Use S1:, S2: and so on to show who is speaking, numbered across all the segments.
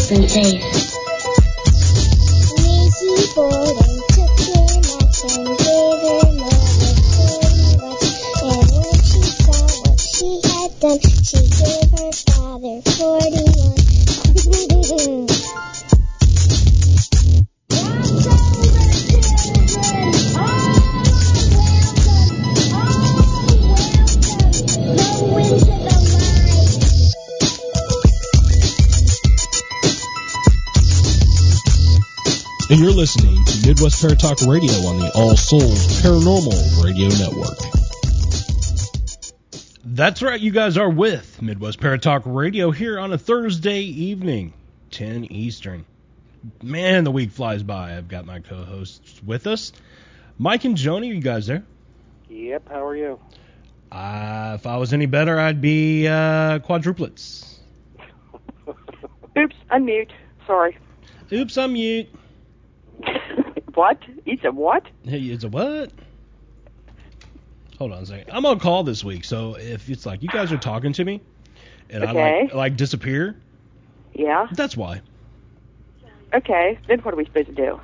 S1: and taste.
S2: Lazy boy and took her nuts and gave her mother 40 bucks. And when she saw what she had done, she gave her father 41.
S3: And you're listening to Midwest Paratalk Radio on the All Souls Paranormal Radio Network. That's right, you guys are with Midwest Paratalk Radio here on a Thursday evening, 10 Eastern. Man, the week flies by. I've got my co-hosts with us. Mike and Joni, are you guys there?
S4: Yep, how are you?
S3: If I was any better, I'd be quadruplets.
S5: Oops, unmute. Sorry.
S3: Oops, I'm mute.
S5: What? It's a what?
S3: Hey, it's a what? Hold on a second. I'm on call this week, so if it's like you guys are talking to me and
S5: Okay.
S3: I like disappear,
S5: Yeah?
S3: that's why.
S5: Okay, then what are we supposed to do?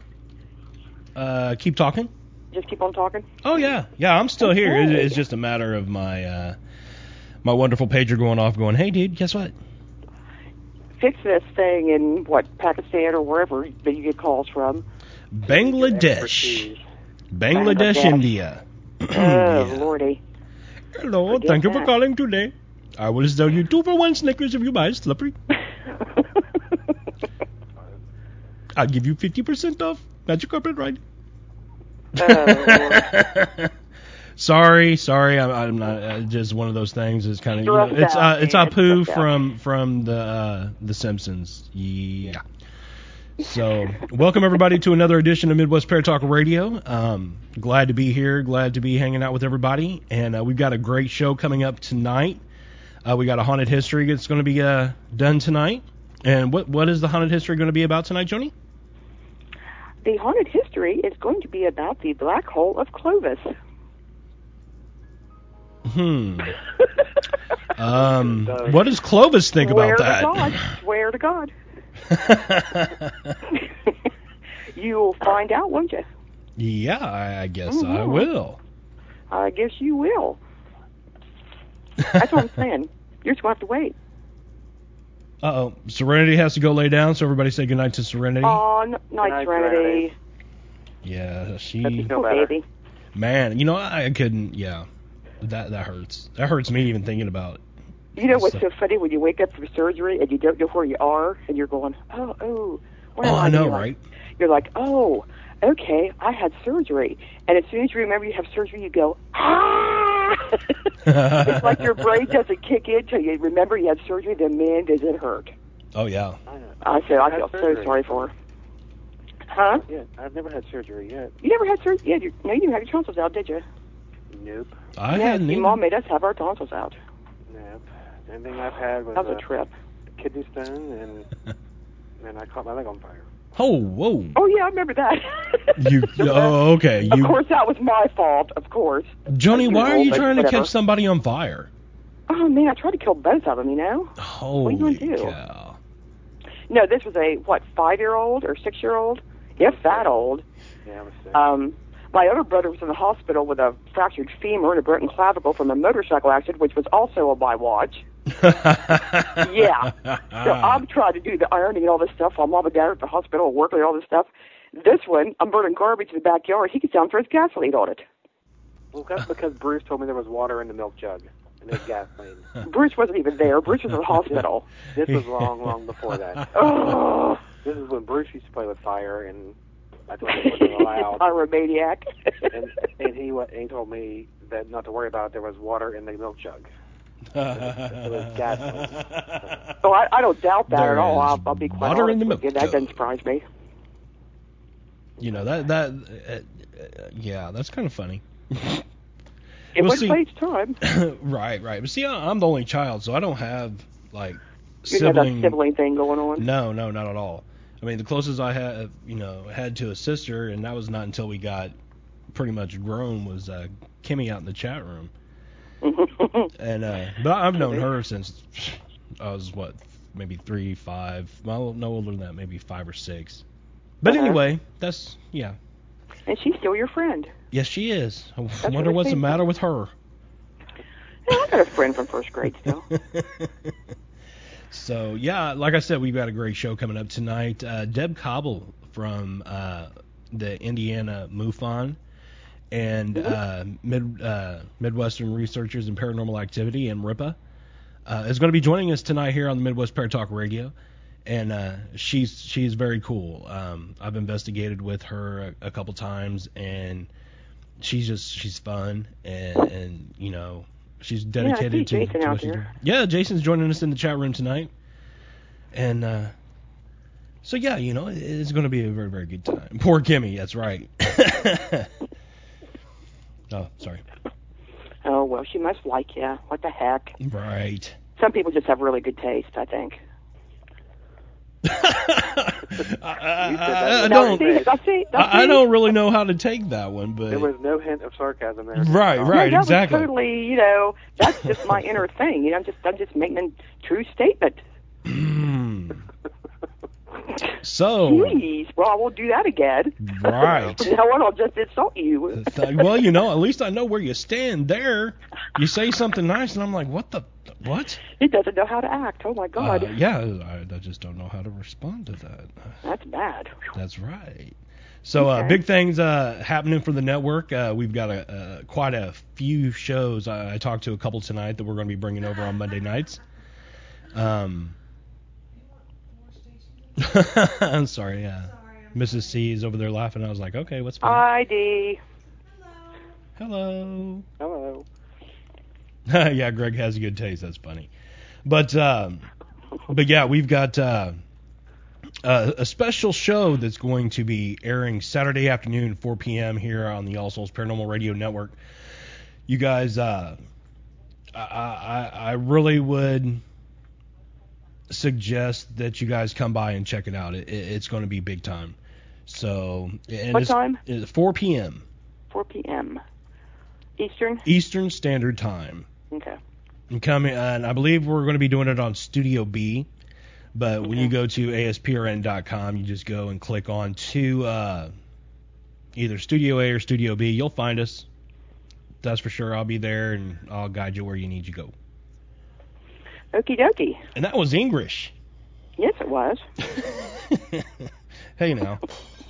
S3: Keep talking.
S5: Just keep on talking?
S3: Oh yeah, I'm still here.
S5: Okay.
S3: It's just a matter of my my wonderful pager going off, going, "Hey, dude, guess what?"
S5: Fix this thing in, Pakistan or wherever that you get calls from.
S3: Bangladesh,
S5: Bangladesh.
S3: India.
S5: Oh,
S3: Yeah.
S5: Lordy.
S3: Hello,
S5: Forget
S3: thank you for
S5: that.
S3: calling today. I will sell you 2 for 1 Snickers if you buy Slippery. I'll give you 50% off. Magic carpet ride. Sorry, I'm not. Just one of those things. It's kind of it's Apu from the Simpsons. Yeah. So welcome everybody to another edition of Midwest Paratalk Radio. Glad to be here. Glad to be hanging out with everybody. And we've got a great show coming up tonight. We got a haunted history that's going to be done tonight. And what is the haunted history going to be about tonight, Joni?
S5: The haunted history is going to be about the black hole of Clovis.
S3: What does Clovis think about that?
S5: Swear to God. You'll find out, won't you?
S3: Yeah, I guess I will.
S5: I guess you will. That's what I'm saying. You're just going to have to wait.
S3: Uh-oh. Serenity has to go lay down, so everybody say goodnight to Serenity.
S5: Oh, night, Serenity.
S3: Yeah,
S5: Poor baby.
S3: Man, I couldn't, yeah. That hurts. That hurts me even thinking about it.
S5: You know what's so funny when you wake up from surgery and you don't know where you are and you're going, where am I?
S3: I know, right?
S5: You're like, oh, okay, I had surgery. And as soon as you remember you have surgery, you go, ah! It's like your brain doesn't kick in until you remember you had surgery, then man, does it hurt.
S3: Oh, yeah.
S5: I feel so sorry for her. Huh?
S4: Yeah, I've never had surgery yet.
S5: You never had surgery? Yeah, you didn't have your tonsils out, did you?
S4: Nope.
S3: I hadn't
S5: your
S3: either.
S5: mom made us have our tonsils out.
S4: Nope. The only thing I've had was
S5: That was a trip.
S4: kidney stone, and I caught my leg on fire.
S3: Oh, whoa.
S5: Oh, yeah, I remember that.
S3: Okay.
S5: Of course, that was my fault, of course.
S3: Joni, why are you trying to
S5: whatever.
S3: catch somebody on fire?
S5: Oh, man, I tried to kill both of them,
S3: Holy
S5: What are you gonna do?
S3: cow.
S5: No, this was a, 5-year-old or 6-year-old? If that old.
S4: Yeah, I was sick.
S5: My other brother was in the hospital with a fractured femur and a broken clavicle from a motorcycle accident, which was also on my watch. Yeah. So I'm trying to do the ironing and all this stuff while Mom and Dad are at the hospital working and all this stuff. This one, I'm burning garbage in the backyard. He gets down and throws gasoline on it.
S4: Well, that's because Bruce told me there was water in the milk jug and there's gasoline.
S5: Bruce wasn't even there. Bruce was in the hospital.
S4: This was long before that.
S5: Oh,
S4: This is when Bruce used to play with fire, and I told him it wasn't allowed.
S5: pyromaniac.
S4: and he told me that not to worry about it, there was water in the milk jug. It was gasoline.
S5: So I don't doubt that
S3: There
S5: at all.
S3: is
S5: I'll be quite
S3: water
S5: honest
S3: in the
S5: with you.
S3: milk
S5: That
S3: jug.
S5: doesn't surprise me.
S3: Yeah, that's kind of funny.
S5: It
S3: Well,
S5: wouldn't
S3: see-
S5: play each time.
S3: Right. But see, I'm the only child, so I don't have, like,
S5: You have that sibling thing going on.
S3: No, not at all. I mean, the closest I had to a sister, and that was not until we got pretty much grown, was Kimmy out in the chat room. And but I've known her since I was maybe 3, 5. Well, no older than that, maybe 5 or 6. But anyway, that's yeah.
S5: And she's still your friend.
S3: Yes, she is. I
S5: That's
S3: wonder
S5: really
S3: what's the
S5: sweet.
S3: matter with her.
S5: Yeah, I got a friend from first grade still.
S3: So, yeah, like I said, we've got a great show coming up tonight. Deb Cobble from the Indiana MUFON and Midwestern Researchers in Paranormal Activity, and RIPA, is going to be joining us tonight here on the Midwest Paratalk Radio. And she's very cool. I've investigated with her a couple times, and she's fun, and you know, she's dedicated
S5: I see Jason
S3: to
S5: out
S3: what she's
S5: there.
S3: doing. Yeah, Jason's joining us in the chat room tonight, and so yeah, you know, it's going to be a very, very good time. Poor Kimmy, that's right. Oh, sorry.
S5: Oh, well, she must like you. What the heck?
S3: Right.
S5: Some people just have really good taste, I think.
S3: I don't really know how to take that one, but
S4: There was no hint of sarcasm there.
S3: right,
S5: that
S3: exactly.
S5: was totally, you know, that's just my inner thing. You know, I'm just making a true statement.
S3: So,
S5: Jeez, well, I won't do that again.
S3: right.
S5: From now on, I'll just insult you.
S3: Well, you know, at least I know where you stand there. You say something nice, and I'm like, what?
S5: He doesn't know how to act. Oh, my God.
S3: Yeah, I just don't know how to respond to that.
S5: That's bad.
S3: That's right. So,
S5: Okay.
S3: big things happening for the network. We've got quite a few shows. I talked to a couple tonight that we're going to be bringing over on Monday nights. I'm sorry, yeah. Mrs. C is over there laughing. I was like, okay, what's funny?
S5: Hi, Dee.
S3: Hello.
S4: Hello.
S3: Yeah, Greg has good taste. That's funny. But yeah, we've got a special show that's going to be airing Saturday afternoon, 4 p.m. here on the All Souls Paranormal Radio Network. You guys, I really would suggest that you guys come by and check it out. It's going to be big time. So, and
S5: What time?
S3: 4 p.m.
S5: 4 p.m. Eastern?
S3: Eastern Standard Time.
S5: Okay.
S3: And I believe we're going to be doing it on Studio B. But when you go to ASPRN.com, you just go and click on to either Studio A or Studio B. You'll find us. That's for sure. I'll be there, and I'll guide you where you need to go.
S5: Okie dokie.
S3: And that was English.
S5: Yes, it was.
S3: Hey, now.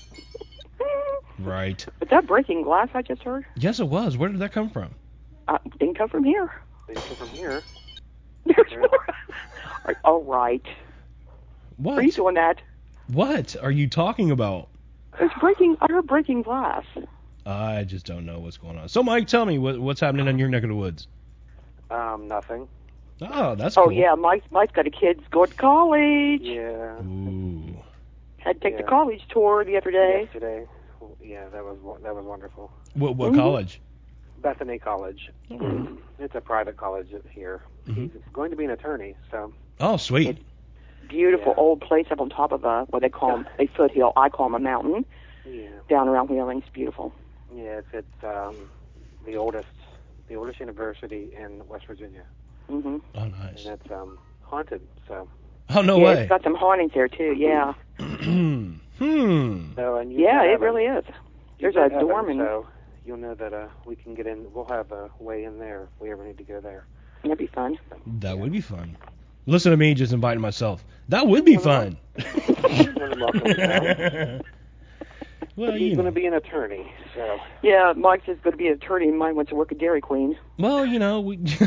S3: Right.
S5: Was that breaking glass I just heard?
S3: Yes, it was. Where did that come from?
S5: Didn't come from here.
S4: They come from here.
S5: There's more. All right.
S3: What?
S5: Are you doing that?
S3: What are you talking about?
S5: It's breaking. I heard breaking glass.
S3: I just don't know what's going on. So, Mike, tell me what's happening in your neck of the woods.
S4: Nothing.
S3: Oh, that's cool.
S5: Oh yeah, Mike's got a kid's going to college.
S4: Yeah.
S3: Ooh.
S5: Had to take the college tour the other day.
S4: Yesterday. Yeah, that was wonderful.
S3: What college?
S4: Bethany College. It's a private college here.
S3: Mm-hmm.
S4: He's going to be an attorney, so.
S3: Oh, sweet.
S5: Beautiful
S4: Yeah.
S5: old place up on top of what they call a foothill. I call them a mountain.
S4: Yeah.
S5: Down around Wheeling. It's beautiful.
S4: Yeah, it's the oldest university in West Virginia,
S5: Mm-hmm.
S3: Oh, nice.
S4: and it's haunted. So.
S3: Oh, no
S5: yeah,
S3: way.
S5: it's got some hauntings there too. Yeah.
S4: So and you
S5: Yeah,
S4: have
S5: it really is. There's a dorm in.
S4: So you'll know that we can get in. We'll have a way in there if we ever need to go there.
S5: That'd be fun.
S3: That would be fun. Listen to me just inviting myself. That would be fun.
S4: You're welcome to that.
S3: Well,
S4: He's
S3: you
S4: going
S3: know.
S4: to be an attorney, so.
S5: Yeah, Mike's is going to be an attorney, and mine went to work at Dairy Queen.
S3: Well, you know, we.
S5: Yay!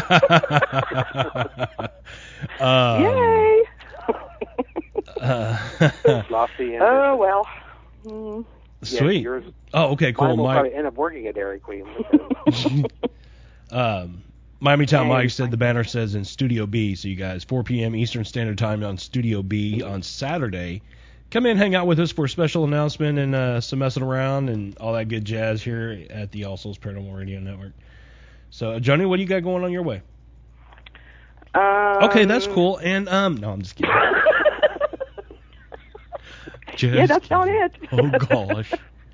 S4: Lofty and
S5: Oh well. Mm.
S3: Sweet.
S4: yours,
S3: Oh, okay, cool.
S4: mine will probably end up working at Dairy Queen. Because,
S3: Miami Town
S5: Hey.
S3: Mike said the banner says in Studio B, so you guys, 4 p.m. Eastern Standard Time on Studio B on Saturday. Come in, hang out with us for a special announcement and some messing around and all that good jazz here at the All Souls Paranormal Radio Network. So, Johnny, what do you got going on your way? Okay, that's cool. And, no, I'm just kidding.
S5: Yeah, that's not it.
S3: Oh, gosh.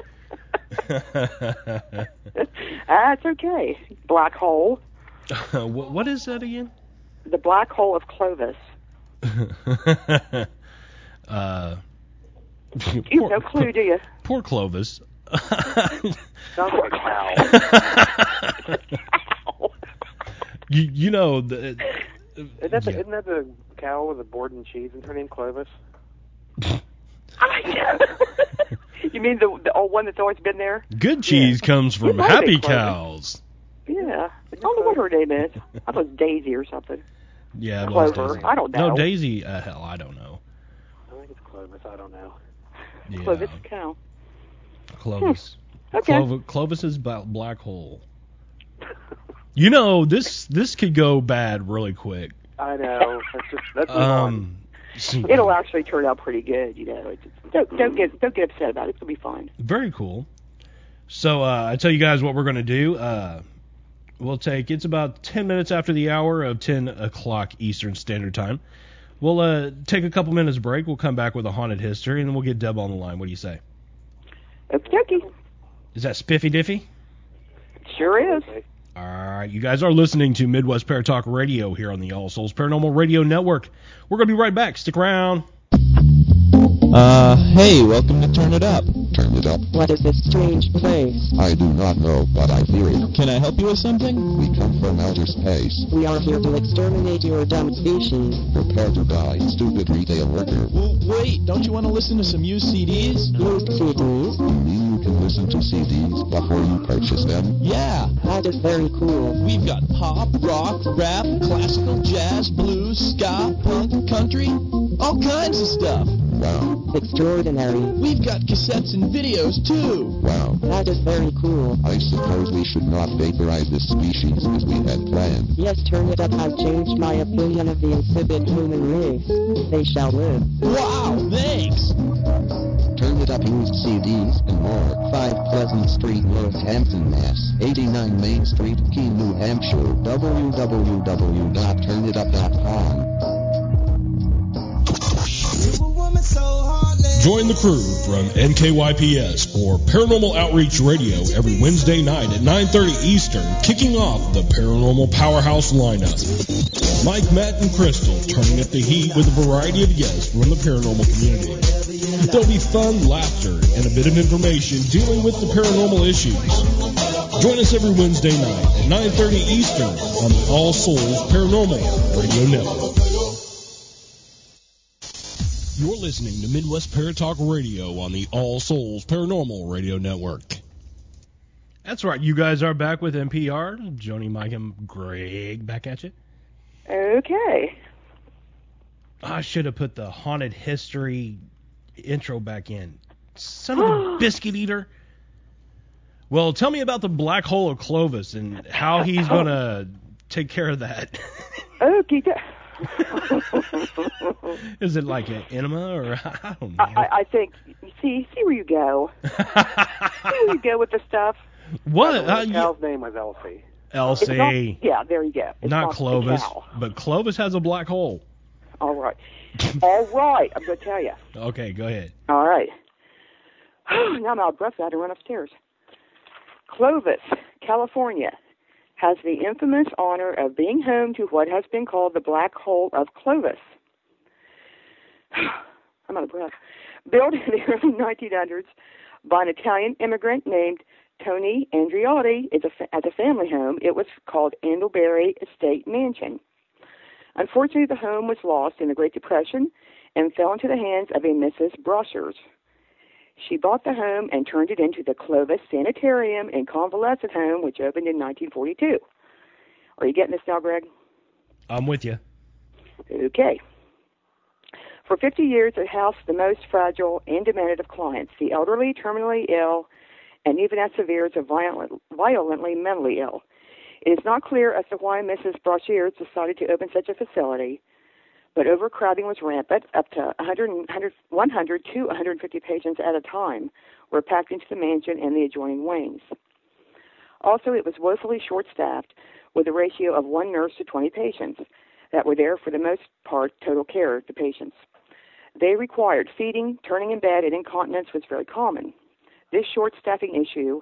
S5: That's okay. Black hole.
S3: What is that again?
S5: The black hole of Clovis. You have no clue, do you?
S3: Poor Clovis.
S4: Sounds like a cow.
S3: you know,
S4: Isn't that the cow with the board and cheese and her name Clovis?
S5: You mean the old one that's always been there?
S3: Good cheese comes from happy cows.
S5: Yeah. I don't know what her name is. I thought it was Daisy or something.
S3: Yeah, it
S5: Clover.
S3: was Daisy.
S5: I don't know.
S3: No, Daisy, hell, I don't know.
S4: I think it's Clovis. I don't know.
S3: Yeah.
S5: Clovis cow.
S3: Clovis.
S5: Okay.
S3: Clovis's black hole. You know, this could go bad really quick.
S4: I know. That's fun.
S5: It'll actually turn out pretty good, you know. Don't get upset about it. It'll be fine.
S3: Very cool. So I tell you guys what we're going to do. It's about 10 minutes after the hour of 10 o'clock Eastern Standard Time. We'll take a couple minutes break. We'll come back with a haunted history, and then we'll get Deb on the line. What do you say?
S5: Okie dokie.
S3: Is that Spiffy Diffy?
S5: Sure is.
S3: All right, you guys are listening to Midwest Paratalk Radio here on the All Souls Paranormal Radio Network. We're going to be right back. Stick around.
S1: Hey, welcome to Turn It Up.
S6: Turn it up.
S1: What is this strange place?
S6: I do not know, but I fear it.
S1: Can I help you with something?
S6: We come from outer space.
S1: We are here to exterminate your dumb species.
S6: Prepare to die, stupid retail worker.
S1: Well, wait, don't you want to listen to some used CDs? Used CDs?
S6: You mean you can listen to CDs before you purchase them?
S1: Yeah. That is very cool. We've got pop, rock, rap, classical, jazz, blues, ska, punk, country, all kinds of stuff.
S6: Wow.
S1: Extraordinary. We've got cassettes and videos, too.
S6: Wow.
S1: That is very cool.
S6: I suppose we should not vaporize this species as we had planned.
S1: Yes, Turn It Up has changed my opinion of the insipid human race. They shall live. Wow, thanks!
S6: Turn It Up used CDs and more. 5 Pleasant Street, Northampton, Mass. 89 Main Street, Keene, New Hampshire. www.turnitup.com.
S3: Join the crew from NKYPS for Paranormal Outreach Radio every Wednesday night at 9:30 Eastern, kicking off the Paranormal Powerhouse lineup. Mike, Matt, and Crystal turning up the heat with a variety of guests from the paranormal community. There'll be fun, laughter, and a bit of information dealing with the paranormal issues. Join us every Wednesday night at 9:30 Eastern on the All Souls Paranormal Radio Network. You're listening to Midwest Paratalk Radio on the All Souls Paranormal Radio Network. That's right. You guys are back with NPR. Joni, Mike, and Greg back at you.
S5: Okay.
S3: I should have put the haunted history intro back in. Son of a biscuit eater. Well, tell me about the black hole of Clovis and how he's going to take care of that.
S5: Okay.
S3: Is it like an enema or I don't know?
S5: I think see where you go. See where you go with the stuff.
S3: What?
S4: The cow's name was Elsie.
S3: Elsie.
S5: Yeah, there you go. It's
S3: not Clovis,
S5: cow.
S3: but Clovis has a black hole.
S5: All right. All right. I'm going to tell you.
S3: Okay, go ahead.
S5: All right. Now I'm out of breath. I had to run upstairs. Clovis, California, has the infamous honor of being home to what has been called the Black Hole of Clovis. I'm out of breath. Built in the early 1900s by an Italian immigrant named Tony Andreotti as a family home, it was called Andlebury Estate Mansion. Unfortunately, the home was lost in the Great Depression and fell into the hands of a Mrs. Brochers. She bought the home and turned it into the Clovis Sanitarium and Convalescent Home, which opened in 1942. Are you getting this now, Greg?
S3: I'm with you.
S5: Okay. For 50 years, it housed the most fragile and demented of clients, the elderly, terminally ill, and even as severe as the violently mentally ill. It is not clear as to why Mrs. Brochers decided to open such a facility, but overcrowding was rampant. Up to 100 to 150 patients at a time were packed into the mansion and the adjoining wings. Also, it was woefully short-staffed, with a ratio of 1 nurse to 20 patients that were there for the most part total care of the patients. They required feeding, turning in bed, and incontinence was very common. This short-staffing issue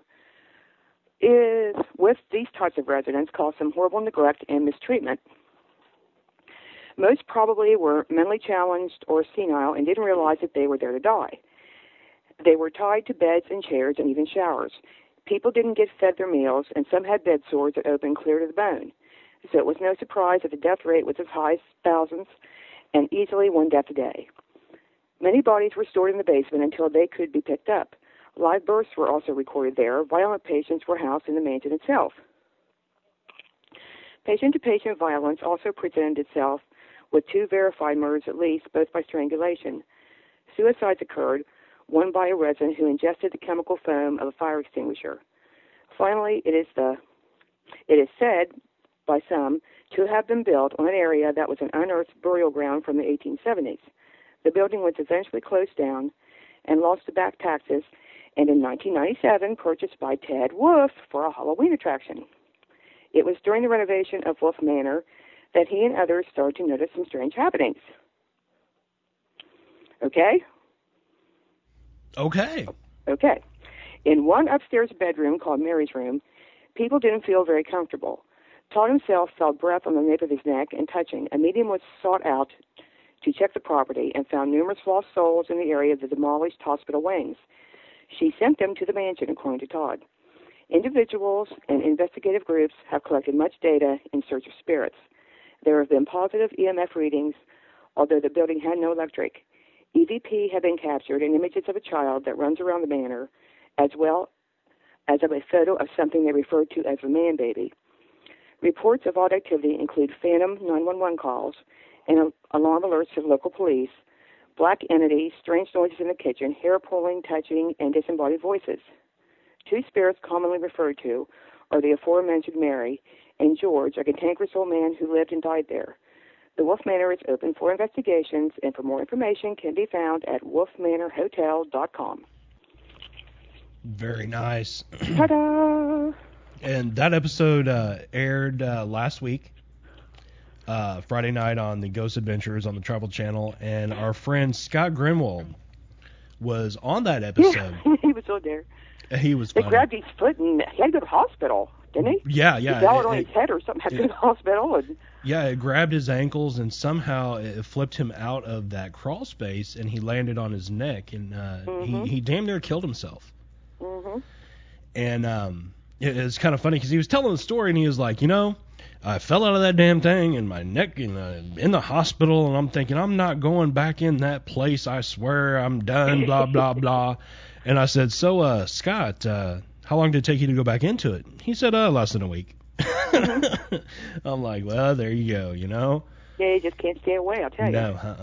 S5: is, with these types of residents, caused some horrible neglect and mistreatment. Most probably were mentally challenged or senile and didn't realize that they were there to die. They were tied to beds and chairs and even showers. People didn't get fed their meals, and some had bed sores that opened clear to the bone. So it was no surprise that the death rate was as high as thousands and easily one death a day. Many bodies were stored in the basement until they could be picked up. Live births were also recorded there. Violent patients were housed in the mansion itself. Patient-to-patient violence also presented itself with 2 verified murders at least, both by strangulation. Suicides occurred, one by a resident who ingested the chemical foam of a fire extinguisher. Finally, it is said by some to have been built on an area that was an unearthed burial ground from the 1870s. The building was eventually closed down and lost to back taxes, and in 1997 purchased by Ted Wolf for a Halloween attraction. It was during the renovation of Wolf Manor that he and others started to notice some strange happenings. Okay? Okay. In one upstairs bedroom called Mary's room, people didn't feel very comfortable. Todd himself felt breath on the nape of his neck and touching. A medium was sought out to check the property and found numerous lost souls in the area of the demolished hospital wings. She sent them to the mansion, according to Todd. Individuals and investigative groups have collected much data in search of spirits. There have been positive EMF readings, although the building had no electric. EVP have been captured and images of a child that runs around the manor, as well as of a photo of something they referred to as a man baby. Reports of odd activity include phantom 911 calls and alarm alerts to local police, black entities, strange noises in the kitchen, hair pulling, touching, and disembodied voices. 2 spirits commonly referred to are the aforementioned Mary and George, a cantankerous old man who lived and died there. The Wolf Manor is open for investigations, and for more information can be found at wolfmanorhotel.com.
S3: Very nice.
S5: Ta-da!
S3: And that episode aired last week, Friday night on the Ghost Adventures on the Travel Channel, and our friend Scott Grimwald was on that episode.
S5: Yeah, he was on there.
S3: He was
S5: They
S3: funny.
S5: grabbed his foot and he had to go to the hospital, didn't he?
S3: Yeah.
S5: He fell on his head or something, had to go to the hospital. And
S3: yeah, it grabbed his ankles and somehow it flipped him out of that crawl space, and he landed on his neck, and he damn near killed himself.
S5: Mm-hmm.
S3: And it was kind of funny because he was telling the story, and he was like, I fell out of that damn thing, and my neck in the hospital, and I'm thinking, I'm not going back in that place, I swear, I'm done, blah, blah, blah. And I said, so, Scott, how long did it take you to go back into it? He said, less than a week. I'm like, well, there you go,
S5: Yeah, you just can't stay away, I'll tell you.
S3: No,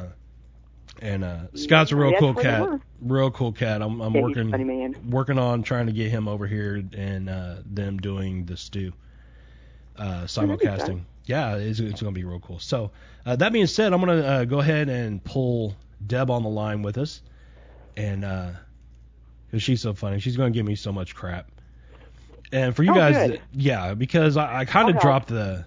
S3: And Scott's a real cool cat. Real cool cat. I'm
S5: he's a funny man.
S3: working on trying to get him over here and them doing the stew simulcasting. Yeah, it's going to be real cool. So that being said, I'm going to go ahead and pull Deb on the line with us, and because she's so funny, she's going to give me so much crap. And for you guys,
S5: good.
S3: Yeah, because I kind of dropped the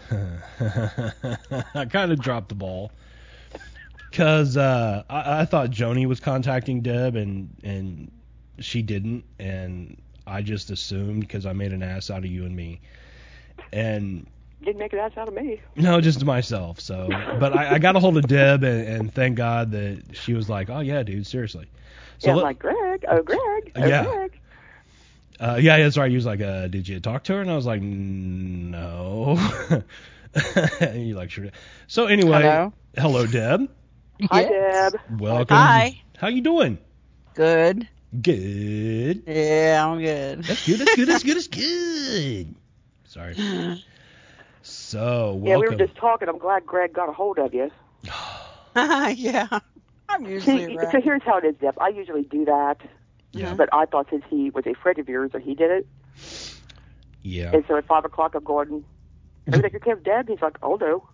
S3: ball. Because I thought Joni was contacting Deb, and she didn't, and I just assumed because I made an ass out of you and me. And
S5: didn't make an ass out of me.
S3: No, just myself. So, but I got a hold of Deb, and thank God that she was like, "Oh yeah, dude, seriously." So
S5: I'm like, Greg.
S3: Yeah, that's right. He was like, "Did you talk to her?" And I was like, "No." And you're like, "Sure." So anyway, hello Deb.
S5: Hi, Deb.
S3: Welcome.
S7: Hi.
S3: How you doing?
S7: Good.
S3: Good.
S7: Yeah, I'm good.
S3: That's good. Sorry. So, welcome.
S5: Yeah, we were just talking. I'm glad Greg got a hold of you.
S7: Yeah. I'm usually
S5: See,
S7: around.
S5: so here's how it is, Deb. I usually do that.
S3: Yeah.
S5: But I thought since he was a friend of yours that he did it.
S3: Yeah.
S5: And so at 5 o'clock I'm going, everything okay with Deb? He's like, oh, no.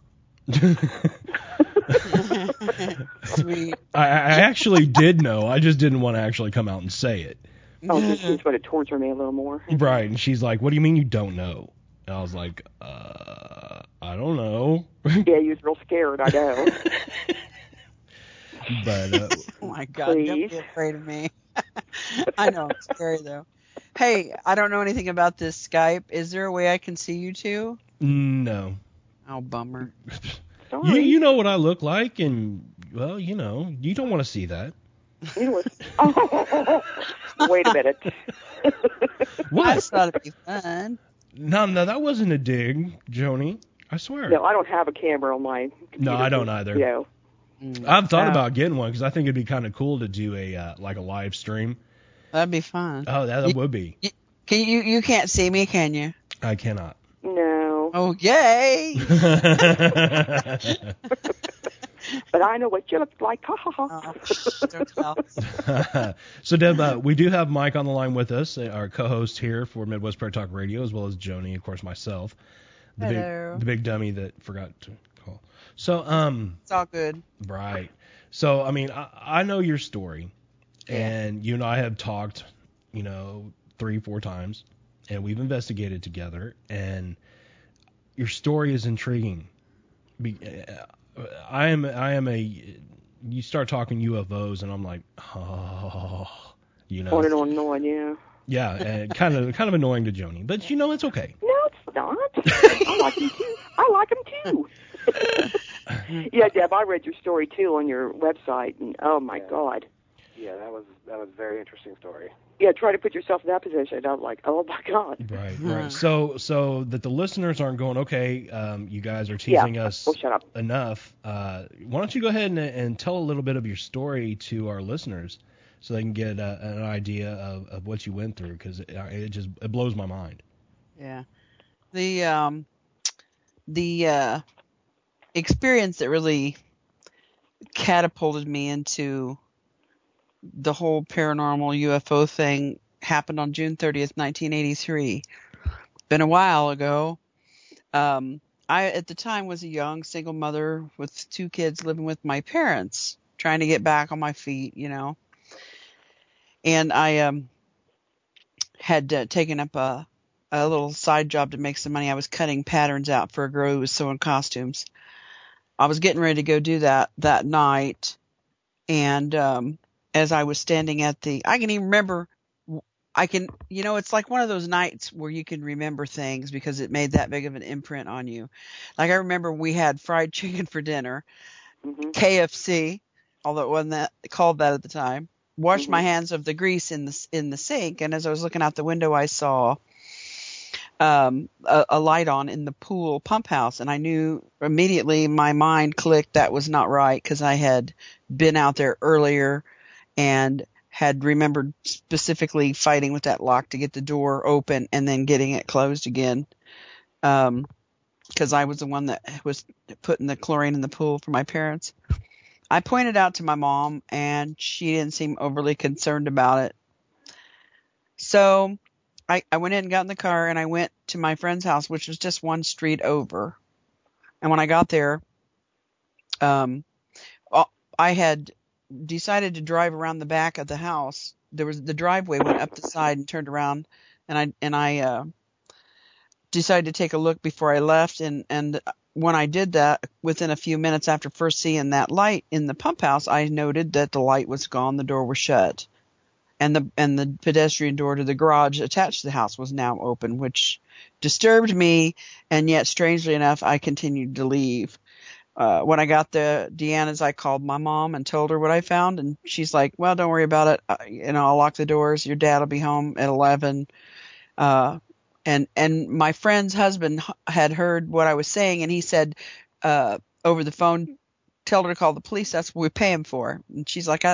S7: Sweet.
S3: I actually did know. I just didn't want to actually come out and say it.
S5: Oh, he's going to torture me a little more.
S3: Right. And she's like, what do you mean you don't know? And I was like, I don't know.
S5: Yeah, he was real scared, I know.
S3: But
S7: Oh, my God.
S5: Please.
S7: Don't be afraid of me. I know. It's scary, though. Hey, I don't know anything about this Skype. Is there a way I can see you two?
S3: no.
S7: Oh, bummer.
S5: sorry.
S3: You know what I look like, and, well, you don't want to see that.
S5: You know what? Oh, wait a minute.
S3: What?
S7: I thought it'd be fun.
S3: No, that wasn't a dig, Joni. I swear.
S5: No, I don't have a camera on my computer.
S3: No, I don't either. I've thought about getting one because I think it'd be kind of cool to do a like a live stream.
S7: That'd be fun.
S3: Oh, that would be.
S7: You can't see me, can you?
S3: I cannot.
S5: No.
S7: Oh, yay!
S5: But I know what you look like. Ha, ha, ha.
S3: So, Deb, we do have Mike on the line with us, our co-host here for Midwest Prayer Talk Radio, as well as Joni, of course, myself. The big dummy that forgot to call. So,
S7: it's all good.
S3: Right. So, I mean, I know your story, and you and I have talked, 3-4 times, and we've investigated together, and your story is intriguing. I am you start talking UFOs, and I'm like, oh,
S5: On and on, yeah.
S3: Yeah, and kind of annoying to Joni, but it's okay.
S5: No, it's not. I like them too. I like them too. Yeah, Deb, I read your story too on your website, and oh my God.
S4: Yeah, that was a very interesting story.
S5: Yeah, try to put yourself in that position. I'm like, oh my God.
S3: Right. So that the listeners aren't going, okay, you guys are teasing us
S5: shut up.
S3: enough. Why don't you go ahead and tell a little bit of your story to our listeners so they can get an idea of what you went through, because it blows my mind.
S7: Yeah. The experience that really catapulted me into the whole paranormal UFO thing happened on June 30th, 1983. Been a while ago. I, at the time, was a young single mother with 2 kids living with my parents, trying to get back on my feet, And I had taken up a little side job to make some money. I was cutting patterns out for a girl who was sewing costumes. I was getting ready to go do that night, and as I was standing I can even remember, it's like one of those nights where you can remember things because it made that big of an imprint on you. Like I remember we had fried chicken for dinner, KFC, although it wasn't called that at the time. Washed my hands of the grease in the sink, and as I was looking out the window, I saw a light on in the pool pump house, and I knew immediately, my mind clicked, that was not right, because I had been out there earlier and had remembered specifically fighting with that lock to get the door open and then getting it closed again, because I was the one that was putting the chlorine in the pool for my parents. I pointed out to my mom, and she didn't seem overly concerned about it. So I went in and got in the car, and I went to my friend's house, which was just one street over. And when I got there, I had decided to drive around the back of the house. The driveway went up the side and turned around, and I decided to take a look before I left. And when I did that, within a few minutes after first seeing that light in the pump house, I noted that the light was gone, the door was shut. And the pedestrian door to the garage attached to the house was now open, which disturbed me, and yet, strangely enough, I continued to leave. When I got to Deanna's, I called my mom and told her what I found, and she's like, well, don't worry about it. I'll lock the doors. Your dad will be home at 11. And my friend's husband had heard what I was saying, and he said over the phone, tell her to call the police. That's what we pay him for. And she's like,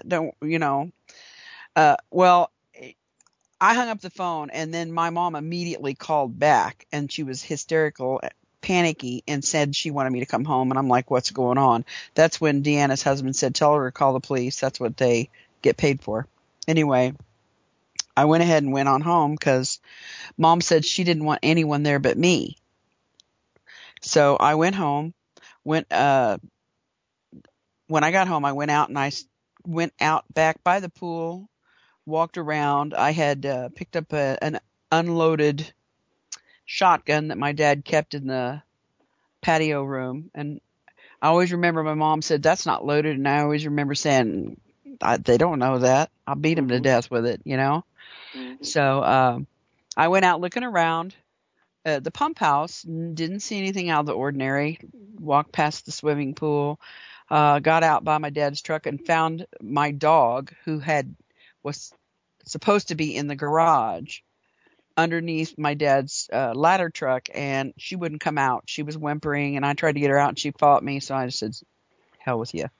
S7: well, I hung up the phone, and then my mom immediately called back, and she was hysterical, panicky, and said she wanted me to come home. And I'm like, what's going on? That's when Deanna's husband said, tell her to call the police. That's what they get paid for. Anyway, I went ahead and went on home because Mom said she didn't want anyone there but me. So I went home. When I got home, I went out, and I went out back by the pool, walked around. I had picked up an unloaded shotgun that my dad kept in the patio room. And I always remember my mom said, that's not loaded. And I always remember saying, they don't know that. I'll beat them to death with it, So I went out looking around. The pump house, didn't see anything out of the ordinary. walked past the swimming pool, got out by my dad's truck and found my dog who was supposed to be in the garage underneath my dad's ladder truck, and she wouldn't come out. She was whimpering, and I tried to get her out, and she fought me, so I just said, hell with you.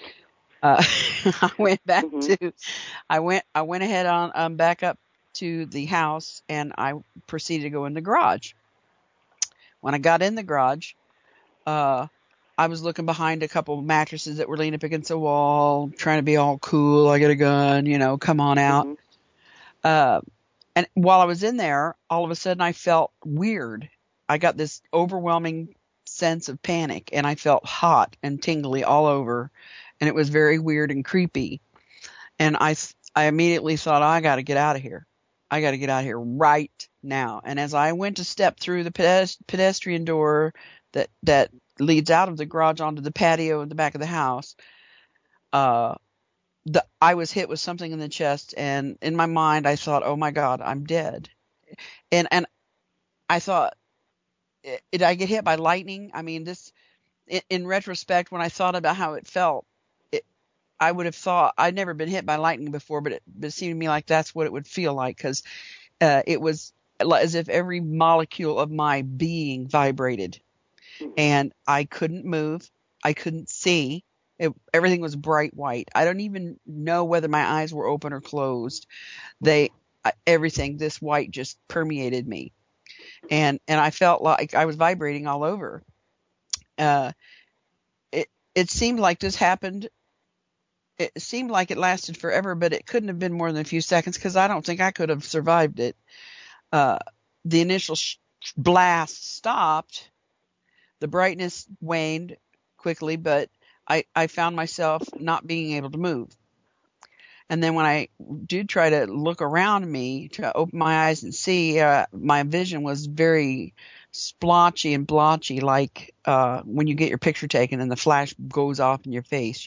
S7: I went back I went ahead on back up to the house, and I proceeded to go in the garage. When I got in the garage, I was looking behind a couple of mattresses that were leaning up against the wall, trying to be all cool. I got a gun, come on out. And while I was in there, all of a sudden I felt weird. I got this overwhelming sense of panic, and I felt hot and tingly all over, and it was very weird and creepy. And I immediately thought, I got to get out of here. I got to get out of here right now. And as I went to step through the pedestrian door that leads out of the garage onto the patio in the back of the house, I was hit with something in the chest, and in my mind I thought, oh my God, I'm dead. And I thought, did I get hit by lightning? I mean, this, in retrospect, when I thought about how it felt, I would have thought I'd never been hit by lightning before, but it seemed to me like that's what it would feel like, because it was as if every molecule of my being vibrated, and I couldn't move. I couldn't see. Everything was bright white. I don't even know whether my eyes were open or closed. Everything, this white just permeated me, and I felt like I was vibrating all over. It seemed like this happened. It seemed like it lasted forever, but it couldn't have been more than a few seconds, because I don't think I could have survived it. The initial blast stopped. The brightness waned quickly, but I found myself not being able to move. And then when I did try to look around me to open my eyes and see, my vision was very splotchy and blotchy, like when you get your picture taken and the flash goes off in your face,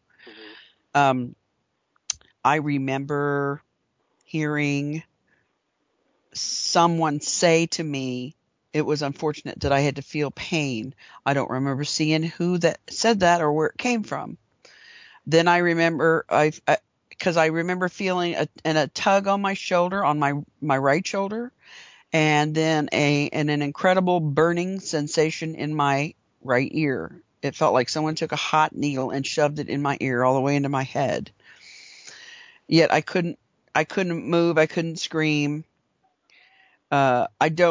S7: I remember hearing someone say to me, it was unfortunate that I had to feel pain. I don't remember seeing who that said that or where it came from. Then I remember, because I remember feeling a tug on my shoulder, on my right shoulder, and then an incredible burning sensation in my right ear. It felt like someone took a hot needle and shoved it in my ear all the way into my head. Yet I couldn't move. I couldn't scream. I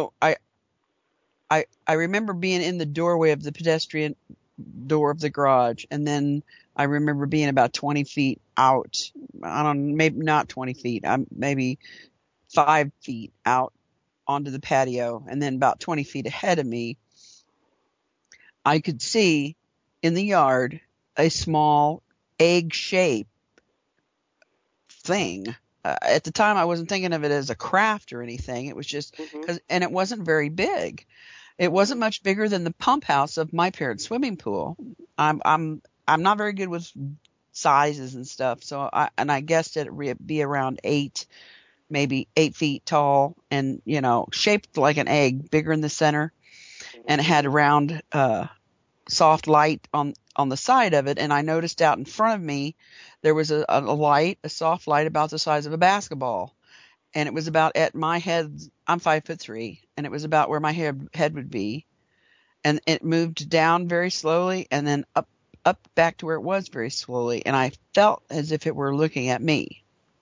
S7: remember being in the doorway of the pedestrian door of the garage, and then I remember being about 20 feet out. I don't know, maybe not 20 feet. Maybe 5 feet out onto the patio, and then about 20 feet ahead of me, I could see in the yard a small egg-shaped thing. At the time, I wasn't thinking of it as a craft or anything. It was just and it wasn't very big. It wasn't much bigger than the pump house of my parents' swimming pool. I'm not very good with sizes and stuff, so I guessed it would be around 8 feet tall, and shaped like an egg, bigger in the center, and it had a round soft light on the side of it. And I noticed out in front of me there was a soft light about the size of a basketball, and it was about at my head. I'm 5'3", and it was about where my head would be, and it moved down very slowly and then up back to where it was very slowly, and I felt as if it were looking at me.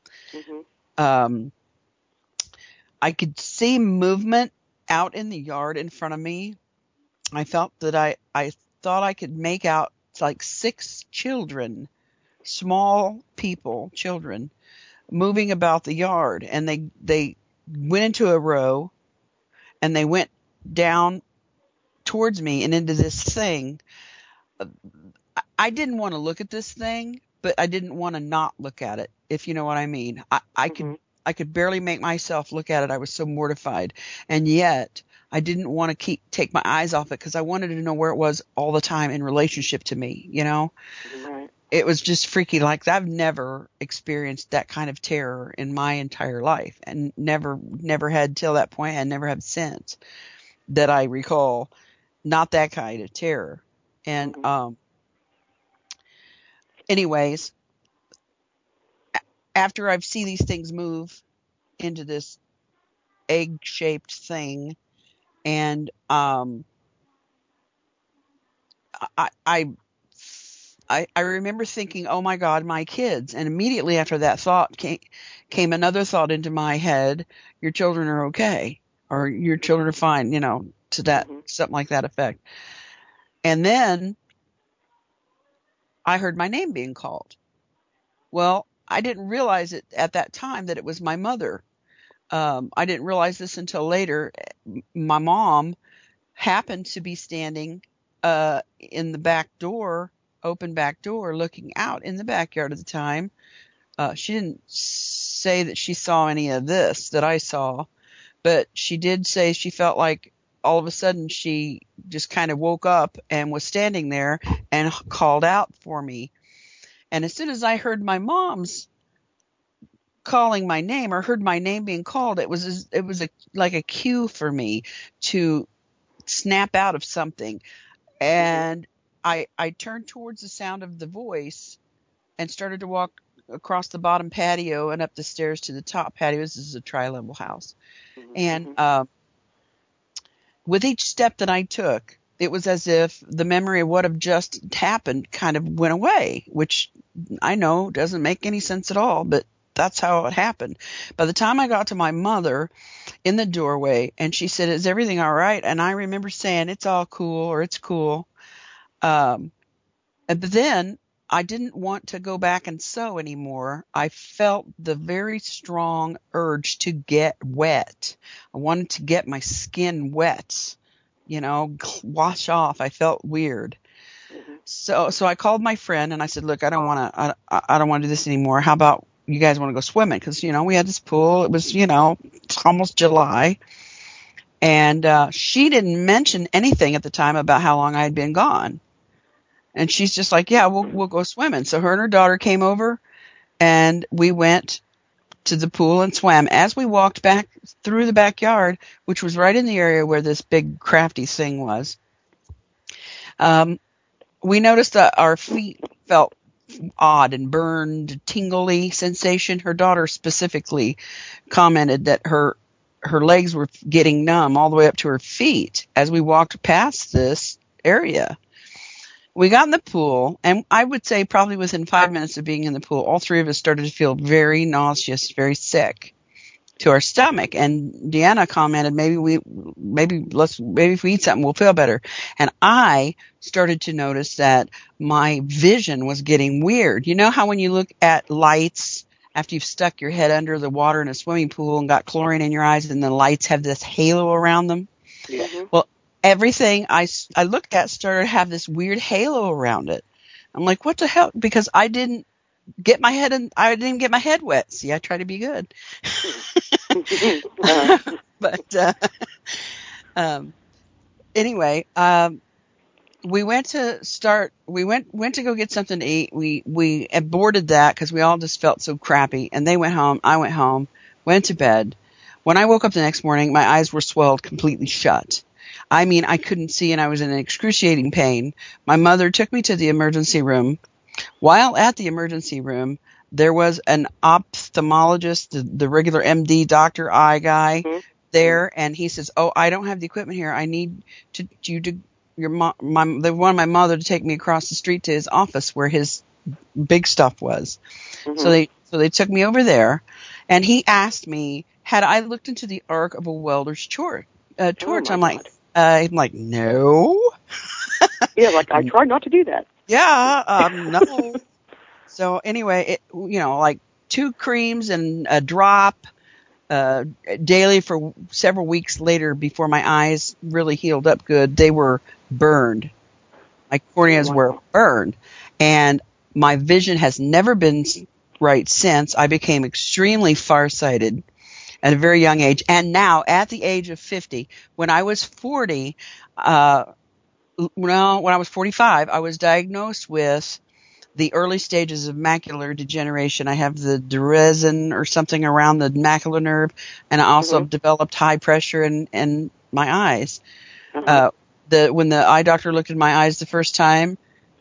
S7: I could see movement out in the yard in front of me. I felt that I thought I could make out like 6 children, small people, children, moving about the yard, and they went into a row, and they went down towards me and into this thing. I didn't want to look at this thing, but I didn't want to not look at it, if you know what I mean. I could barely make myself look at it. I was so mortified, and yet I didn't want to take my eyes off it, because I wanted to know where it was all the time in relationship to me.
S5: Right.
S7: It was just freaky. Like, I've never experienced that kind of terror in my entire life, and never had till that point, and never have since that I recall. Not that kind of terror. And anyways, after I've seen these things move into this egg-shaped thing, and I remember thinking, oh my God, my kids. And immediately after that thought came another thought into my head: your children are okay, or your children are fine, to that, something like that effect. And then I heard my name being called. Well, I didn't realize it at that time that it was my mother. I didn't realize this until later. My mom happened to be standing in the back door, open back door, looking out in the backyard at the time. She didn't say that she saw any of this that I saw, but she did say she felt like all of a sudden she just kind of woke up and was standing there and called out for me. And as soon as I heard my mom's calling my name, or heard my name being called, it was like a cue for me to snap out of something. And I turned towards the sound of the voice and started to walk across the bottom patio and up the stairs to the top patio. This is a tri-level house. And with each step that I took, it was as if the memory of what had just happened kind of went away, which I know doesn't make any sense at all, but that's how it happened. By the time I got to my mother in the doorway, and she said, "Is everything all right?" And I remember saying, "It's all cool," or "It's cool." But then I didn't want to go back and sew anymore. I felt the very strong urge to get wet. I wanted to get my skin wet, wash off. I felt weird. So I called my friend and I said, "Look, I don't want to do this anymore. How about you guys want to go swimming?" Because, we had this pool. It was, it's almost July. And she didn't mention anything at the time about how long I had been gone. And she's just like, "Yeah, we'll go swimming." So her and her daughter came over and we went to the pool and swam. As we walked back through the backyard, which was right in the area where this big crafty thing was, we noticed that our feet felt odd and burned, tingly sensation. Her daughter specifically commented that her legs were getting numb all the way up to her feet as we walked past this area. We got in the pool, and I would say probably within 5 minutes of being in the pool, all three of us started to feel very nauseous, very sick to our stomach. And Deanna commented, maybe if we eat something, we'll feel better. And I started to notice that my vision was getting weird. You know how when you look at lights after you've stuck your head under the water in a swimming pool and got chlorine in your eyes, and the lights have this halo around them? Yeah. Well, everything I looked at started to have this weird halo around it. I'm like, what the hell? Because I didn't get my head wet. See, I try to be good. But anyway, we went to go get something to eat. We aborted that because we all just felt so crappy. And they went home. I went home, went to bed. When I woke up the next morning, my eyes were swelled completely shut. I mean, I couldn't see, and I was in excruciating pain. My mother took me to the emergency room. While at the emergency room, there was an ophthalmologist, the regular MD doctor eye guy there, and he says, "Oh, I don't have the equipment here. I need they wanted my mother to take me across the street to his office where his big stuff was." So they took me over there, and he asked me, had I looked into the arc of a welder's torch? I'm like, no.
S5: Yeah, like I try not to do that.
S7: Yeah, no. So anyway, like 2 creams and a drop daily for several weeks later before my eyes really healed up good. They were burned. My corneas were burned. And my vision has never been right since. I became extremely farsighted at a very young age. And now, at the age of 50, when I was 40, when I was 45, I was diagnosed with the early stages of macular degeneration. I have the Dresden or something around the macular nerve, and I also developed high pressure in my eyes. when the eye doctor looked in my eyes the first time,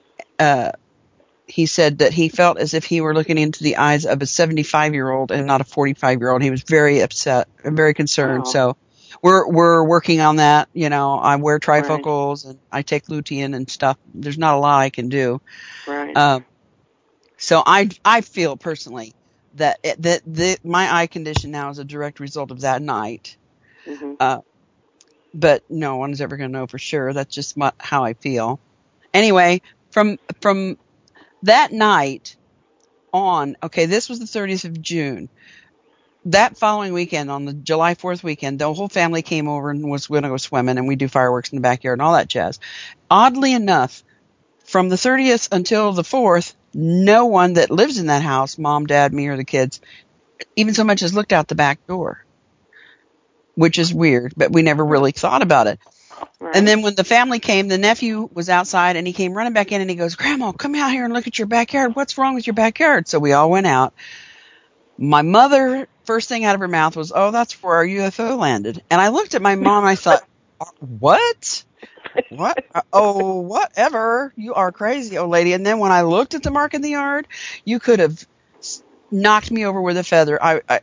S7: he said that he felt as if he were looking into the eyes of a 75-year-old and not a 45-year-old. He was very upset and very concerned. So we're working on that. You know, I wear trifocals and I take lutein and stuff. There's not a lot I can do.
S5: Right.
S7: So I feel personally that my eye condition now is a direct result of that night.
S5: Mm-hmm.
S7: But no one's ever going to know for sure. That's just how I feel. Anyway, from that night on, okay, this was the 30th of June. That following weekend, on the July 4th weekend, the whole family came over and was going to go swimming, and we do fireworks in the backyard and all that jazz. Oddly enough, from the 30th until the 4th, no one that lives in that house, mom, dad, me, or the kids, even so much as looked out the back door, which is weird, but we never really thought about it. Right. And then when the family came, the nephew was outside, and he came running back in, and he goes, Grandma, come out here and look at your backyard. What's wrong with your backyard? So we all went out. My mother, first thing out of her mouth was, oh, that's where our UFO landed. And I looked at my mom, and I thought, what? What? Oh, whatever. You are crazy, old lady. And then when I looked at the mark in the yard, you could have knocked me over with a feather.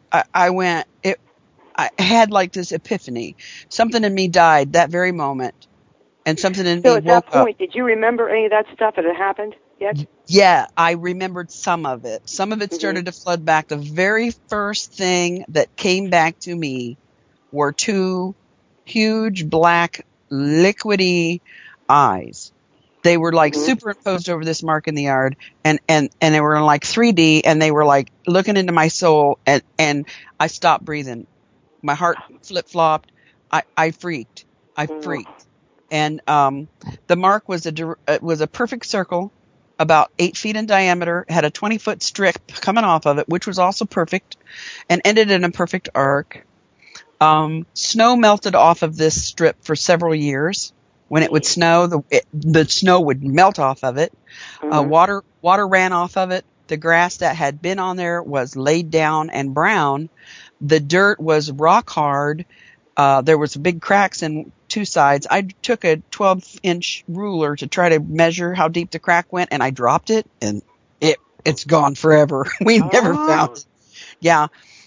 S7: I had like this epiphany. Something in me died that very moment, and something in me woke up.
S5: So at that point, did you remember any of that stuff that had happened yet?
S7: Yeah, I remembered some of it. Some of it started to flood back. The very first thing that came back to me were two huge black liquidy eyes. They were like superimposed over this mark in the yard, and they were in like 3D, and they were like looking into my soul, and I stopped breathing. My heart flip-flopped. I freaked. And the mark was a perfect circle, about 8 feet in diameter, had a 20-foot strip coming off of it, which was also perfect, and ended in a perfect arc. Snow melted off of this strip for several years. When it would snow, the snow would melt off of it. Water ran off of it. The grass that had been on there was laid down and brown. The dirt was rock hard. There was big cracks in two sides. I took a 12-inch ruler to try to measure how deep the crack went, and I dropped it, and it's gone forever. We never found it. Yeah.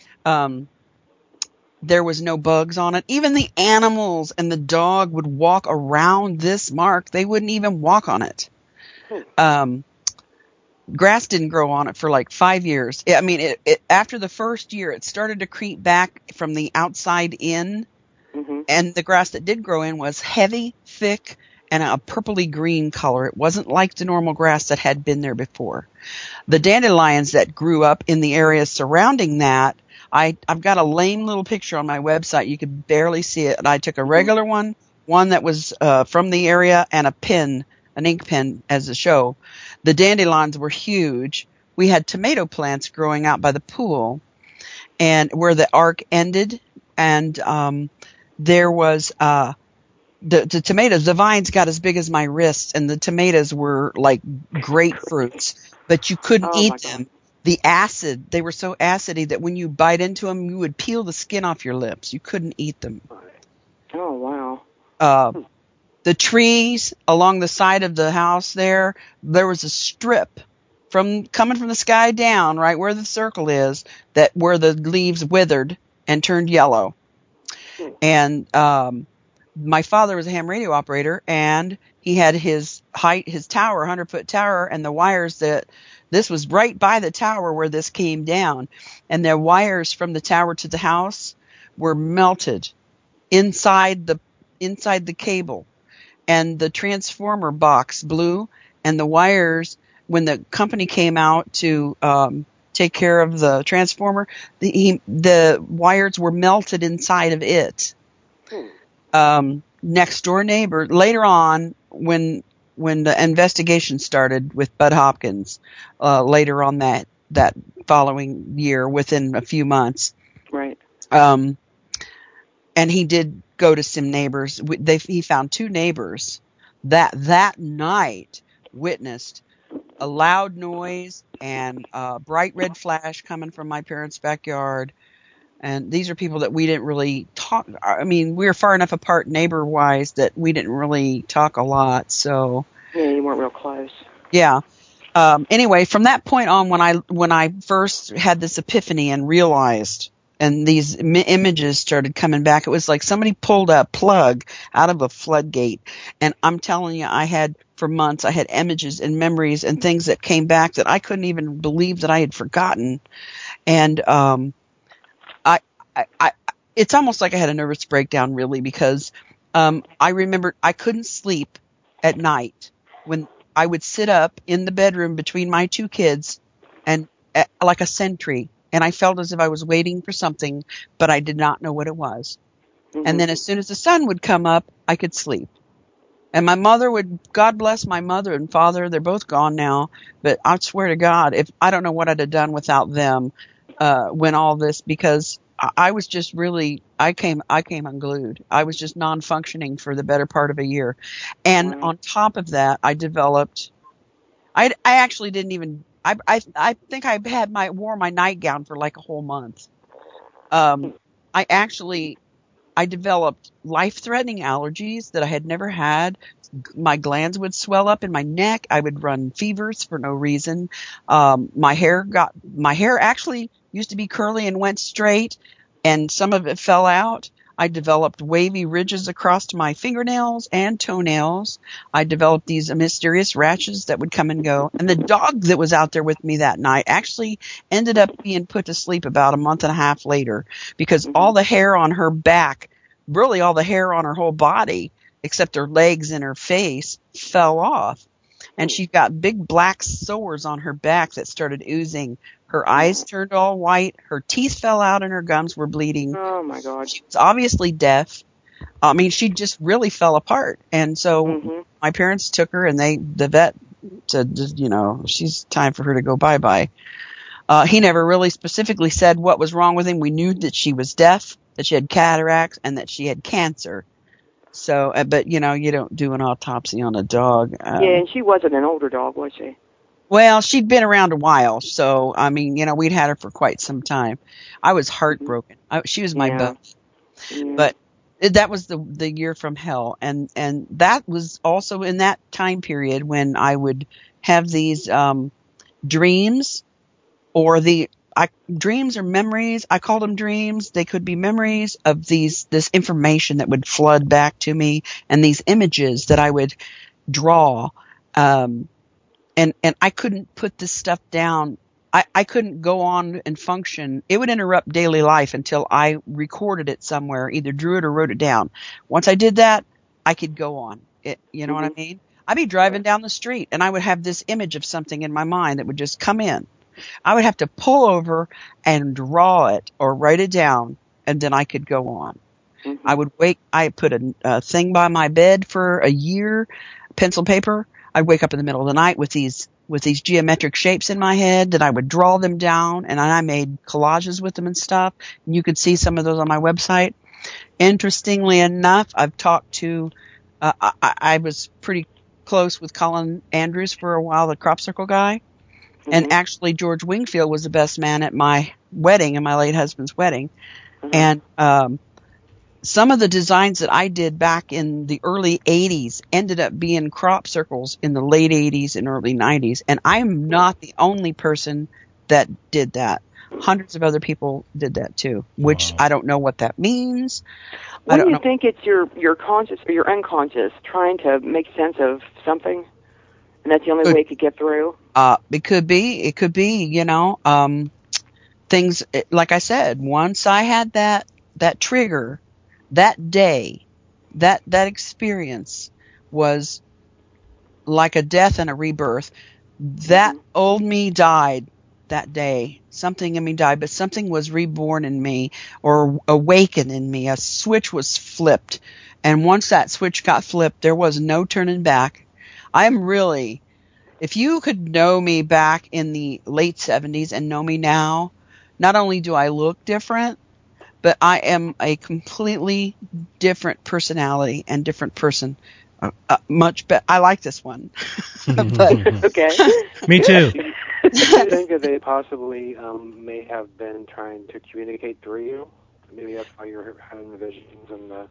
S7: There was no bugs on it. Even the animals and the dog would walk around this mark. They wouldn't even walk on it. Grass didn't grow on it for like 5 years. I mean, after the first year, it started to creep back from the outside in, and the grass that did grow in was heavy, thick, and a purpley green color. It wasn't like the normal grass that had been there before. The dandelions that grew up in the area surrounding that, I've got a lame little picture on my website. You could barely see it. And I took a regular one that was from the area, and an ink pen as a show. The dandelions were huge. We had tomato plants growing out by the pool, and where the arc ended, and there was the tomatoes. The vines got as big as my wrists, and the tomatoes were like grapefruits, but you couldn't eat them. The acid, they were so acidy that when you bite into them, you would peel the skin off your lips. You couldn't eat them.
S5: Oh, wow.
S7: The trees along the side of the house there was a strip coming from the sky down, right where the circle is, where the leaves withered and turned yellow. And my father was a ham radio operator, and he had his tower, 100-foot tower, and the wires this was right by the tower where this came down, and the wires from the tower to the house were melted inside the cable, and the transformer box blew, and the wires, when the company came out to take care of the transformer, the wires were melted inside of it. Next door neighbor, later on, when the investigation started with Bud Hopkins, later on that following year, within a few months.
S5: Right.
S7: And he did go to some neighbors. He found two neighbors that night witnessed a loud noise and a bright red flash coming from my parents' backyard. And these are people that we didn't really talk. I mean, we were far enough apart neighbor-wise that we didn't really talk a lot. So
S5: yeah, you weren't real close.
S7: Yeah. Anyway, from that point on, when I first had this epiphany and realized, and these images started coming back, it was like somebody pulled a plug out of a floodgate. And I'm telling you, for months, I had images and memories and things that came back that I couldn't even believe that I had forgotten. And it's almost like I had a nervous breakdown, really, because I remember I couldn't sleep at night when I would sit up in the bedroom between my two kids and like a sentry, and I felt as if I was waiting for something, but I did not know what it was. Mm-hmm. And then as soon as the sun would come up, I could sleep. And my mother God bless my mother and father, they're both gone now, but I swear to God, I don't know what I'd have done without them when all this, because I was just really, I came unglued. I was just non-functioning for the better part of a year. And on top of that, I developed, I actually didn't even, I think I wore my nightgown for like a whole month. I developed life-threatening allergies that I had never had. My glands would swell up in my neck. I would run fevers for no reason. My hair actually used to be curly and went straight, and some of it fell out. I developed wavy ridges across my fingernails and toenails. I developed these mysterious rashes that would come and go. And the dog that was out there with me that night actually ended up being put to sleep about a month and a half later, because all the hair on her back, really all the hair on her whole body, except her legs and her face, fell off. And she got big black sores on her back that started oozing. Her eyes turned all white. Her teeth fell out and her gums were bleeding.
S5: Oh, my God.
S7: She was obviously deaf. I mean, she just really fell apart. And so my parents took her, and the vet said, she's time for her to go bye-bye. He never really specifically said what was wrong with him. We knew that she was deaf, that she had cataracts, and that she had cancer. So, but you don't do an autopsy on a dog.
S5: Yeah, and she wasn't an older dog, was she?
S7: Well, she'd been around a while, so I mean, we'd had her for quite some time. I was heartbroken. She was my best. Yeah. But that was the year from hell, and that was also in that time period when I would have these dreams, or dreams or memories. I called them dreams. They could be memories of this information that would flood back to me, and these images that I would draw. And I couldn't put this stuff down. I couldn't go on and function. It would interrupt daily life until I recorded it somewhere, either drew it or wrote it down. Once I did that, I could go on. You know what I mean? I'd be driving down the street, and I would have this image of something in my mind that would just come in. I would have to pull over and draw it or write it down, and then I could go on. I put a thing by my bed for a year, pencil paper. I'd wake up in the middle of the night with these geometric shapes in my head that I would draw them down, and I made collages with them and stuff. And you could see some of those on my website. Interestingly enough, I've talked to, I was pretty close with Colin Andrews for a while, the crop circle guy. And actually George Wingfield was the best man at my wedding, and my late husband's wedding. And some of the designs that I did back in the early 80s ended up being crop circles in the late 80s and early 90s. And I'm not the only person that did that. Hundreds of other people did that too, which I don't know what that means.
S5: What do you think it's your conscious or your unconscious trying to make sense of something? And that's the only way it could get through?
S7: It could be, things, like I said, once I had that trigger, that day, that experience was like a death and a rebirth. That old me died that day. Something in me died, but something was reborn in me or awakened in me. A switch was flipped. And once that switch got flipped, there was no turning back. If you could know me back in the late 70s and know me now, not only do I look different, but I am a completely different personality and different person. Much better. I like this one. But,
S5: okay.
S3: Me too.
S4: Do you think that they possibly may have been trying to communicate through you? Maybe that's why you're having the visions and the,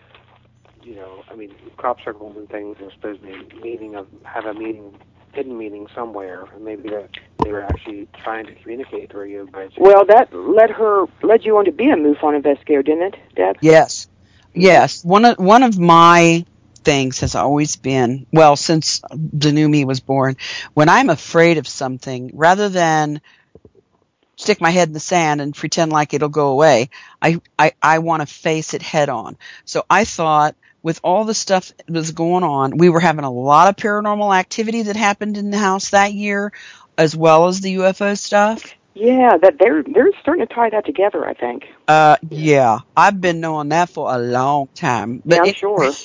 S4: crop circles and things are supposed to have a meaning, hidden meaning somewhere, and maybe that they were actually trying to communicate through you.
S5: Well, that led you on to be a MUFON investigator, didn't it, Deb?
S7: Yes. One of my things has always been, well, since the new me was born, when I'm afraid of something, rather than stick my head in the sand and pretend like it'll go away, I want to face it head on. So I thought, with all the stuff that was going on, we were having a lot of paranormal activity that happened in the house that year, as well as the UFO stuff.
S5: Yeah, that they're starting to tie that together, I think.
S7: Yeah, I've been knowing that for a long time. But
S5: yeah, I'm sure.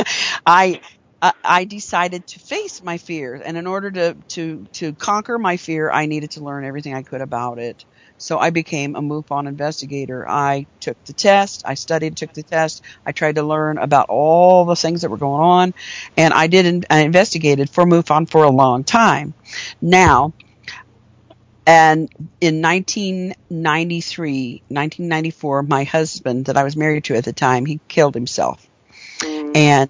S7: I decided to face my fear, and in order to conquer my fear, I needed to learn everything I could about it. So I became a MUFON investigator. I took the test. I studied, took the test. I tried to learn about all the things that were going on, and I investigated for MUFON for a long time. Now, and in 1994, my husband that I was married to at the time, he killed himself. And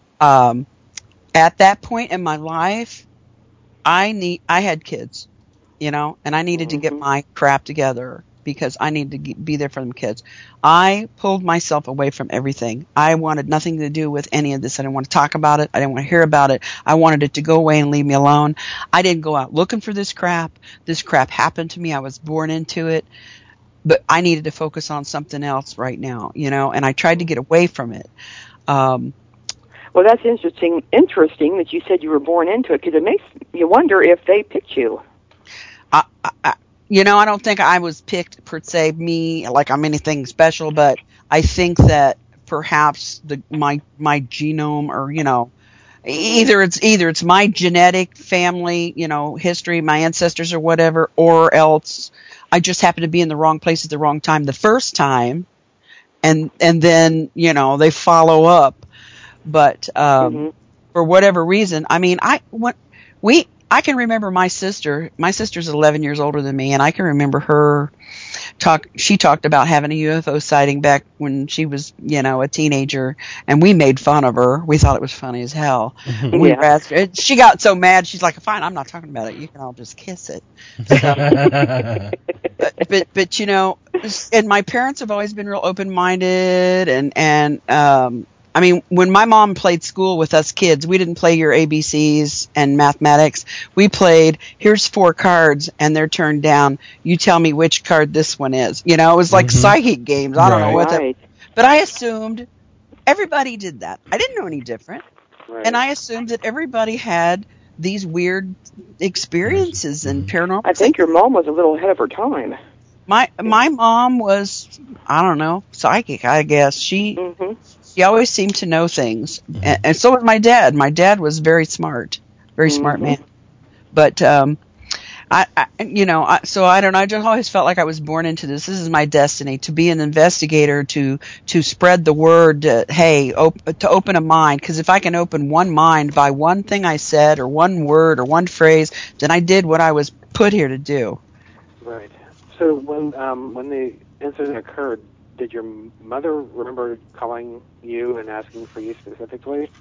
S7: at that point in my life, I had kids, and I needed to get my crap together because I needed to be there for them kids. I pulled myself away from everything. I wanted nothing to do with any of this. I didn't want to talk about it. I didn't want to hear about it. I wanted it to go away and leave me alone. I didn't go out looking for this crap. This crap happened to me. I was born into it. But I needed to focus on something else right now, and I tried to get away from it.
S5: Well, that's interesting that you said you were born into it, because it makes you wonder if they picked you.
S7: I don't think I was picked per se, me, like I'm anything special, but I think that perhaps my genome, or either it's my genetic family, history, my ancestors or whatever, or else I just happened to be in the wrong place at the wrong time the first time, and then they follow up. But for whatever reason, I mean, I can remember my sister. My sister's 11 years older than me, and I can remember her she talked about having a UFO sighting back when she was, a teenager, and we made fun of her. We thought it was funny as hell. She got so mad, she's like, "Fine, I'm not talking about it. You can all just kiss it." So, but and my parents have always been real open-minded, and I mean, when my mom played school with us kids, we didn't play your ABCs and mathematics. We played, here's 4 cards, and they're turned down. You tell me which card this one is. It was like psychic games. I don't know what that. But I assumed everybody did that. I didn't know any different. Right. And I assumed that everybody had these weird experiences and paranormal.
S5: I think your mom was a little ahead of her time.
S7: My mom was, I don't know, psychic, I guess. She always seemed to know things. And so was my dad. My dad was very smart man. But, so I don't know. I just always felt like I was born into this. This is my destiny, to be an investigator, to spread the word, to open a mind. Because if I can open one mind by one thing I said, or one word, or one phrase, then I did what I was put here to do.
S4: Right. So when the incident occurred, did your mother remember calling you and asking for you specifically?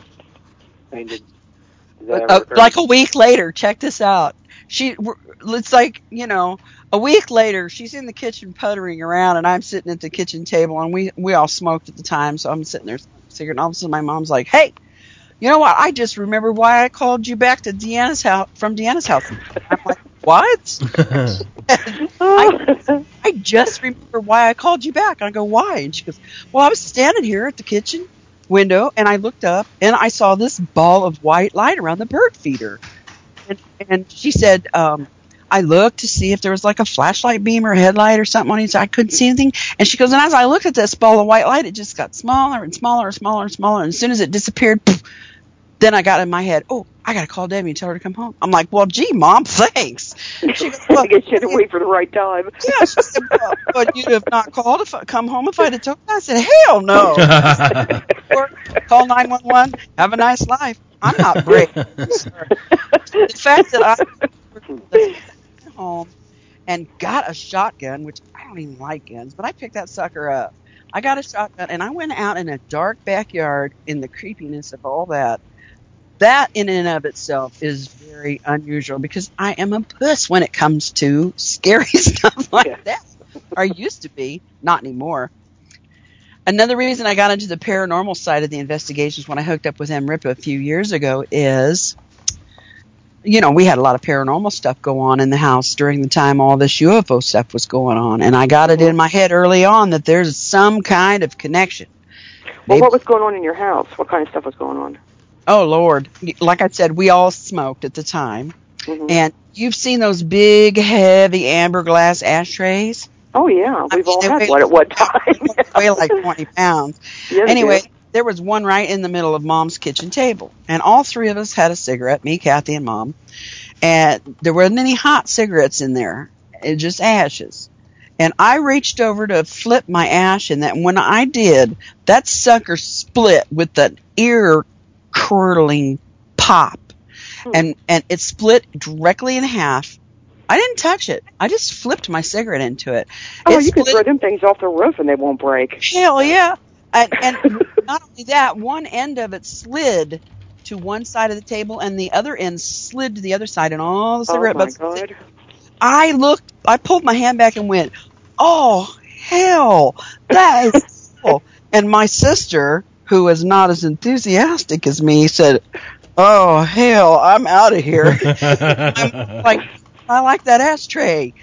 S4: I mean, did that ever occur?
S7: Like a week later, check this out. It's like, a week later, she's in the kitchen puttering around, and I'm sitting at the kitchen table, and we all smoked at the time, so I'm sitting there cigarette, and all of a sudden my mom's like, "Hey, you know what? I just remember why I called you back to Deanna's house, from Deanna's house." I'm like, "What?" I just remember why I called you back. I go, "Why?" And she goes, "Well, I was standing here at the kitchen window, and I looked up, and I saw this ball of white light around the bird feeder." And she said, I looked to see if there was like a flashlight beam or a headlight or something on it. So I couldn't see anything. And she goes, and as I looked at this ball of white light, it just got smaller and smaller and smaller and smaller. And as soon as it disappeared, poof, then I got in my head, "Oh, I got to call Debbie and tell her to come home." I'm like, "Well, gee, Mom, thanks."
S5: She goes, "Well, I guess you had to wait for the right time."
S7: Yeah, she said, "But you'd have not called come home if I'd have told you." I said, "Hell no." Call 911. Have a nice life. I'm not brave. The fact that I home and got a shotgun, which I don't even like guns, but I picked that sucker up. I got a shotgun, and I went out in a dark backyard in the creepiness of all that. That in and of itself is very unusual because I am a puss when it comes to scary stuff like that. Or used to be, not anymore. Another reason I got into the paranormal side of the investigations when I hooked up with MRIPA a few years ago is, we had a lot of paranormal stuff go on in the house during the time all this UFO stuff was going on. And I got it in my head early on that there's some kind of connection.
S5: Well, what was going on in your house? What kind of stuff was going on?
S7: Oh, Lord. Like I said, we all smoked at the time. Mm-hmm. And you've seen those big, heavy amber glass ashtrays?
S5: Oh, yeah. We've all had one at one time.
S7: Weigh like 20 pounds. Yes, anyway, there was one right in the middle of Mom's kitchen table. And all three of us had a cigarette, me, Kathy, and Mom. And there weren't any hot cigarettes in there. It just ashes. And I reached over to flip my ash, and when I did, that sucker split with the ear-curdling pop. And it split directly in half. I didn't touch it. I just flipped my cigarette into it.
S5: Oh, you can throw them things off the roof and they won't break.
S7: Hell yeah. And not only that, one end of it slid to one side of the table and the other end slid to the other side, and all the cigarette butts.
S5: Oh, my God.
S7: I pulled my hand back and went, oh, hell, that is cool. And my sister, who is not as enthusiastic as me, said, oh, hell, I'm out of here. I'm like, I like that ashtray.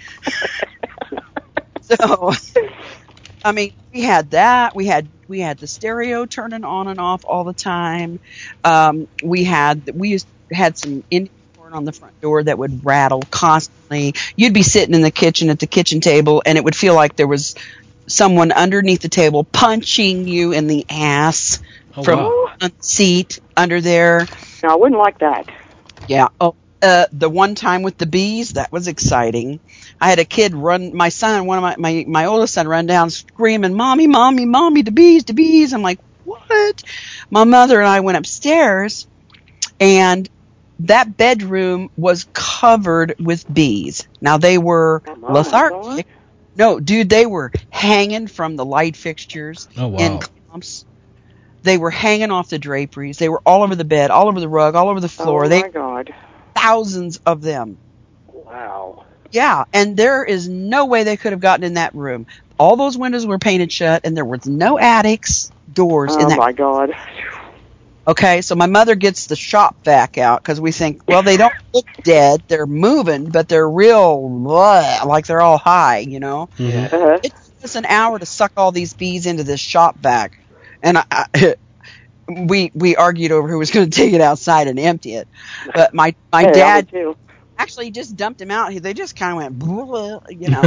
S7: So, I mean, we had that. We had the stereo turning on and off all the time. We had some Indian corn on the front door that would rattle constantly. You'd be sitting in the kitchen at the kitchen table, and it would feel like there was someone underneath the table punching you in the ass from a seat under there.
S5: No, I wouldn't like that.
S7: Yeah. Oh. The one time with the bees, that was exciting. I had a kid my oldest son run down screaming, Mommy, Mommy, Mommy, the bees, the bees. I'm like, what? My mother and I went upstairs, and that bedroom was covered with bees. Now, they were lethargic. No, dude, they were hanging from the light fixtures in clumps. They were hanging off the draperies. They were all over the bed, all over the rug, all over the floor.
S5: Oh, my God.
S7: Thousands of them.
S5: Wow.
S7: Yeah, and there is no way they could have gotten in that room. All those windows were painted shut, and there was no attics doors in that.
S5: Oh, my God.
S7: Okay, so my mother gets the shop vac out because we think, well, they don't look dead. They're moving, but they're real, like they're all high,
S5: Mm-hmm.
S7: It took us an hour to suck all these bees into this shop vac. And we argued over who was going to take it outside and empty it. But my dad actually just dumped him out. They just kind of went, blah,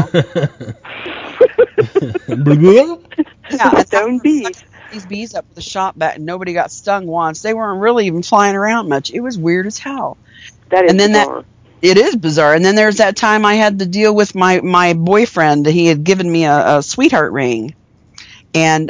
S7: Yeah,
S5: stone bees.
S7: These bees up the shop back, and nobody got stung once. They weren't really even flying around much. It was weird as hell.
S5: That is bizarre.
S7: It is bizarre. And then there's that time I had to deal with my boyfriend. He had given me a sweetheart ring, and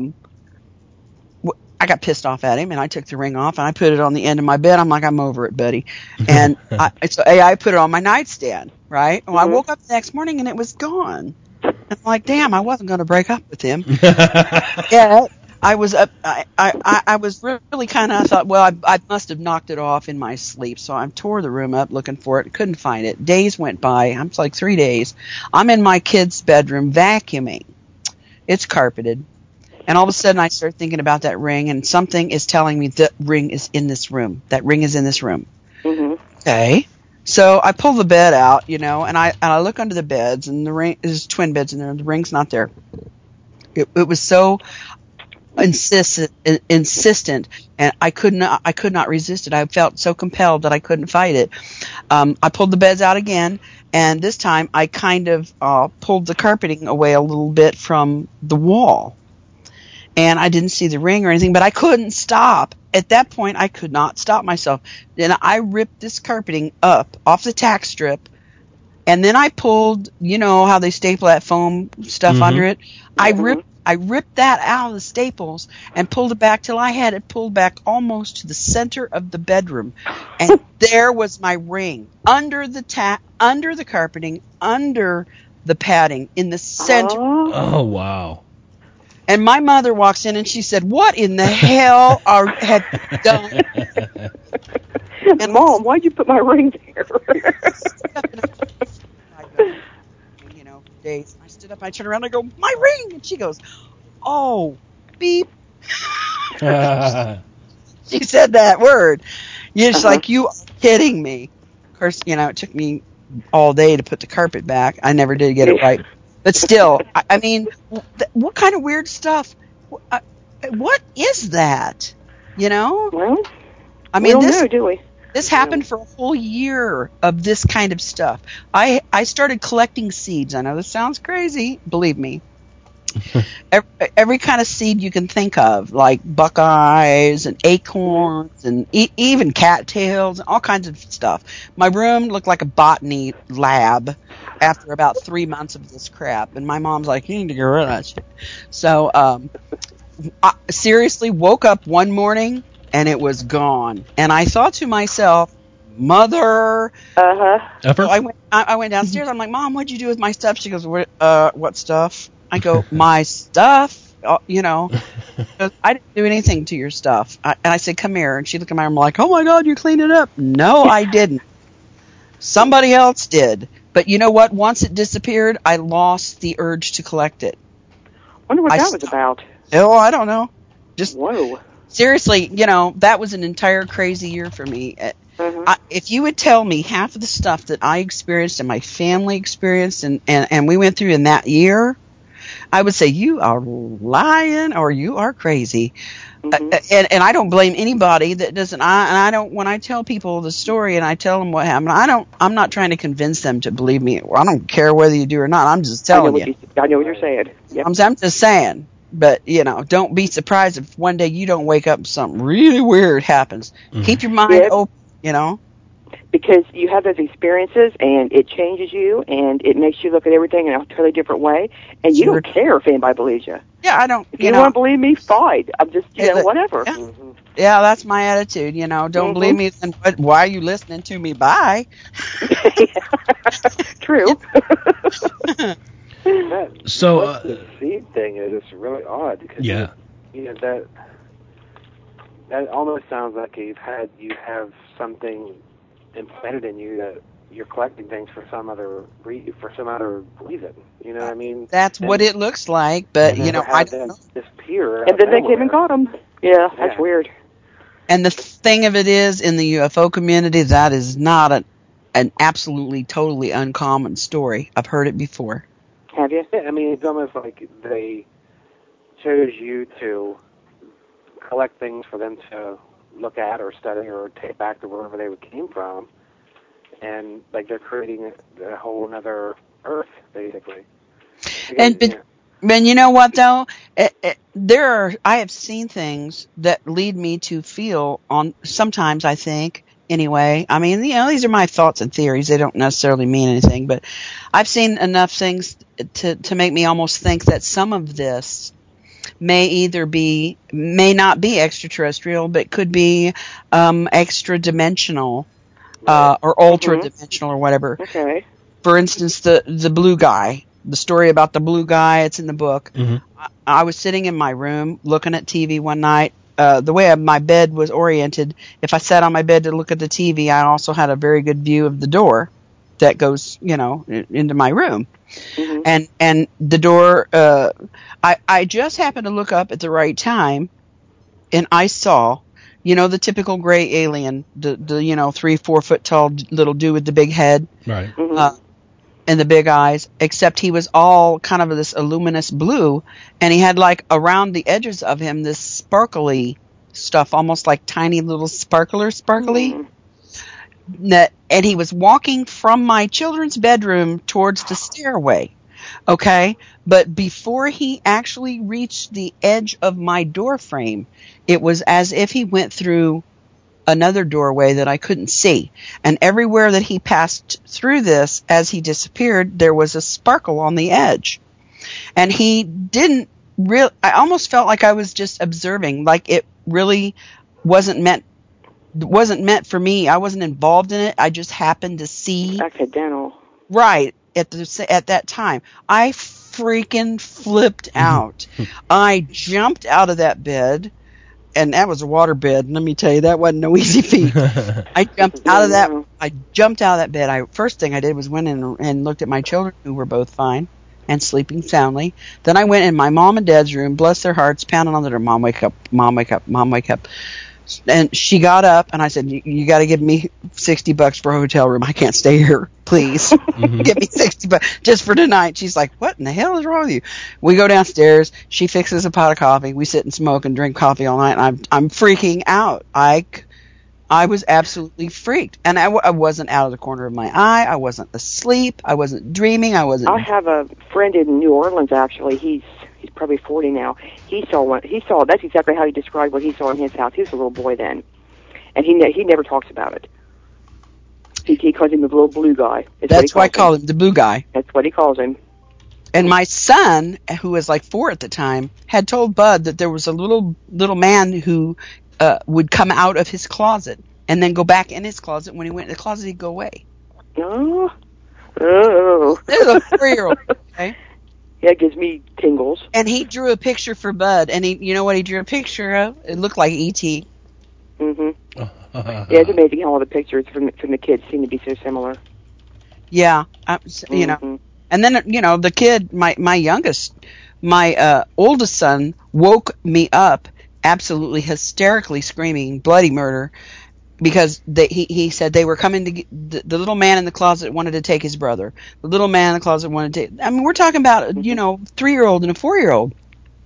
S7: I got pissed off at him, and I took the ring off, and I put it on the end of my bed. I'm like, I'm over it, buddy. And I put it on my nightstand, right? Well, I woke up the next morning, and it was gone. And I'm like, damn, I wasn't going to break up with him. Yeah, I was up. I was really kind of thought, well, I must have knocked it off in my sleep. So I tore the room up looking for it. Couldn't find it. Days went by. I'm like 3 days. I'm in my kid's bedroom vacuuming. It's carpeted. And all of a sudden, I start thinking about that ring, and something is telling me that ring is in this room. That ring is in this room.
S5: Mm-hmm.
S7: Okay. So I pull the bed out, and I look under the beds, and the ring is twin beds in there, and the ring's not there. It was so insistent, and I could not resist it. I felt so compelled that I couldn't fight it. I pulled the beds out again, and this time I kind of pulled the carpeting away a little bit from the wall. And I didn't see the ring or anything, but I couldn't stop. At that point, I could not stop myself. Then I ripped this carpeting up off the tack strip, and then I pulled, how they staple that foam stuff under it. I ripped that out of the staples and pulled it back till I had it pulled back almost to the center of the bedroom. And there was my ring under the carpeting, under the padding in the center.
S3: Oh, wow.
S7: And my mother walks in and she said, "What in the hell have you done?"
S5: And Mom, why'd you put my ring there?
S7: Days. I stood up, I turned around, I go, "My ring!" And she goes, "Oh, beep." She said that word. It's like, you are kidding me. Of course, it took me all day to put the carpet back. I never did get it right. But still, I mean, what kind of weird stuff? What is that?
S5: Well,
S7: I mean,
S5: we don't know, do we?
S7: This happened for a whole year of this kind of stuff. I started collecting seeds. I know this sounds crazy. Believe me. Every kind of seed you can think of, like buckeyes and acorns and even cattails and all kinds of stuff. My room looked like a botany lab after about 3 months of this crap. And my mom's like, "You need to get rid of that shit." So I seriously woke up one morning and it was gone. And I thought to myself, "Mother." So I went downstairs. I'm like, "Mom, what'd you do with my stuff?" She goes, "What stuff?" I go, "My stuff." I didn't do anything to your stuff. And I said, "Come here." And she looked at my arm like, "Oh my God, you cleaned it up." No, I didn't. Somebody else did. But you know what? Once it disappeared, I lost the urge to collect it.
S5: Wonder what that was about.
S7: Oh, I don't know. Just
S5: whoa.
S7: Seriously, that was an entire crazy year for me. If you would tell me half of the stuff that I experienced and my family experienced and we went through in that year, I would say you are lying or you are crazy. And I don't blame anybody that doesn't. I don't. When I tell people the story and I tell them what happened, I'm not trying to convince them to believe me. I don't care whether you do or not. I'm just telling you.
S5: I know what you're saying. Yep.
S7: I'm just saying. But, don't be surprised if one day you don't wake up and something really weird happens. Keep your mind open,
S5: Because you have those experiences, and it changes you, and it makes you look at everything in a totally different way, and you don't care if anybody believes you.
S7: Yeah, I don't.
S5: If you don't want to believe me, fine. I'm just, whatever.
S7: Yeah, that's my attitude, Don't believe me, then why are you listening to me? Bye.
S5: True.
S3: So
S4: the seed thing is just really odd because that almost sounds like you have something implanted in you that you're collecting things for some other reason. You know what I mean?
S7: That's what it looks like, but I don't know.
S4: Disappear.
S5: And then they came and got them. Yeah, that's weird.
S7: And the thing of it is, in the UFO community, that is not an absolutely, totally uncommon story. I've heard it before.
S5: Have you?
S4: Yeah, I mean, it's almost like they chose you to collect things for them to look at or study or take back to wherever they came from, and like they're creating a whole another Earth, basically.
S7: But you know what though? I have seen things that lead me to feel sometimes I think. Anyway, I mean, these are my thoughts and theories. They don't necessarily mean anything, but I've seen enough things to make me almost think that some of this may not be extraterrestrial, but could be extra dimensional or ultra dimensional or whatever.
S5: Okay.
S7: For instance, the blue guy, the story about the blue guy. It's in the book. I was sitting in my room looking at TV one night. The way my bed was oriented, if I sat on my bed to look at the TV, I also had a very good view of the door that goes, into my room. And the door, I just happened to look up at the right time, and I saw, the typical gray alien, the 3-4 foot tall little dude with the big head.
S3: Right.
S7: And the big eyes, except he was all kind of this luminous blue, and he had like around the edges of him this sparkly stuff, almost like tiny little sparkly. And he was walking from my children's bedroom towards the stairway. Okay, but before he actually reached the edge of my door frame, it was as if he went through another doorway that I couldn't see. And everywhere that he passed through this, as he disappeared, there was a sparkle on the edge. And he didn't really, I almost felt like I was just observing, like it really wasn't meant for me. I wasn't involved in it. I just happened to see.
S5: Accidental.
S7: Right. At that time. I freaking flipped out. I jumped out of that bed, and that was a water bed. Let me tell you, that wasn't no easy feat. I jumped out of that bed. First thing I did was went in and looked at my children, who were both fine and sleeping soundly. Then I went in my mom and dad's room, bless their hearts, pounding on the door, Mom, wake up, Mom, wake up, Mom, wake up. And she got up, and I said, you got to give me $60 for a hotel room. I can't stay here. Please. Give me $60 just for tonight. She's like, what in the hell is wrong with you? We go downstairs. She fixes a pot of coffee. We sit and smoke and drink coffee all night, and I'm freaking out. I was absolutely freaked. And I wasn't out of the corner of my eye. I wasn't asleep. I wasn't dreaming. I
S5: have a friend in New Orleans, actually. He's probably 40 now. He saw one. That's exactly how he described what he saw in his house. He was a little boy then, and he never talks about it. He calls him the little blue guy.
S7: That's why I call him the blue guy.
S5: That's what he calls him.
S7: And my son, who was like 4 at the time, had told Bud that there was a little man who would come out of his closet and then go back in his closet. When he went in the closet, he'd go away.
S5: Oh.
S7: There's a 4-year-old. Okay.
S5: Yeah, it gives me tingles.
S7: And he drew a picture for Bud, and you know what he drew a picture of? It looked like E.T.
S5: Mm-hmm. Yeah, it's amazing how all the pictures from the kids seem to be so similar.
S7: Yeah, you know. And then, you know, the kid, my oldest son woke me up absolutely hysterically screaming bloody murder because he said they were coming to get, the little man in the closet wanted to take his brother. The little man in the closet wanted to take, I mean, we're talking about, you know, 3-year-old and a 4-year-old.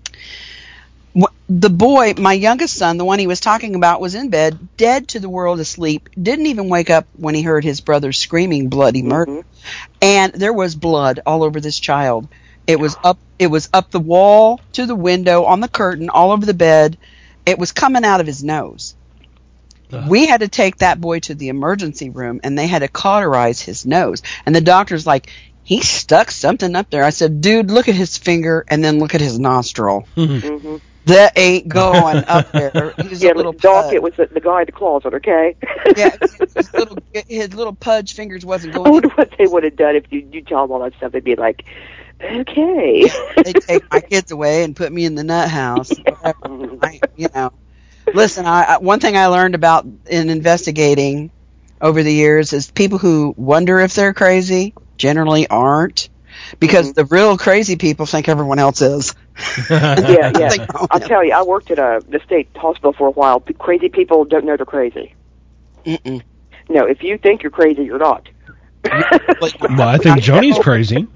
S7: The boy, my youngest son, the one he was talking about, was in bed, dead to the world, asleep, didn't even wake up when he heard his brother screaming bloody murder. And there was blood all over this child. It was up the wall, to the window, on the curtain, all over the bed. It was coming out of his nose. We had to take that boy to the emergency room, and they had to cauterize his nose. And the doctor's like, he stuck something up there. I said, dude, look at his finger, and then look at his nostril. That ain't going up there. He's a little
S5: Doc, it was the guy in the closet, okay?
S7: Yeah, his little pudge fingers wasn't going.
S5: I wonder what they would have done if you tell them all that stuff. They'd be like, okay.
S7: They'd take my kids away and put me in the nut house. You know. Listen, one thing I learned about in investigating over the years is people who wonder if they're crazy generally aren't, because the real crazy people think everyone else is.
S5: Yeah. I'll tell you, I worked at the state hospital for a while. Crazy people don't know they're crazy.
S7: Mm-mm.
S5: No, if you think you're crazy, you're not.
S3: Well, I think Joni's crazy.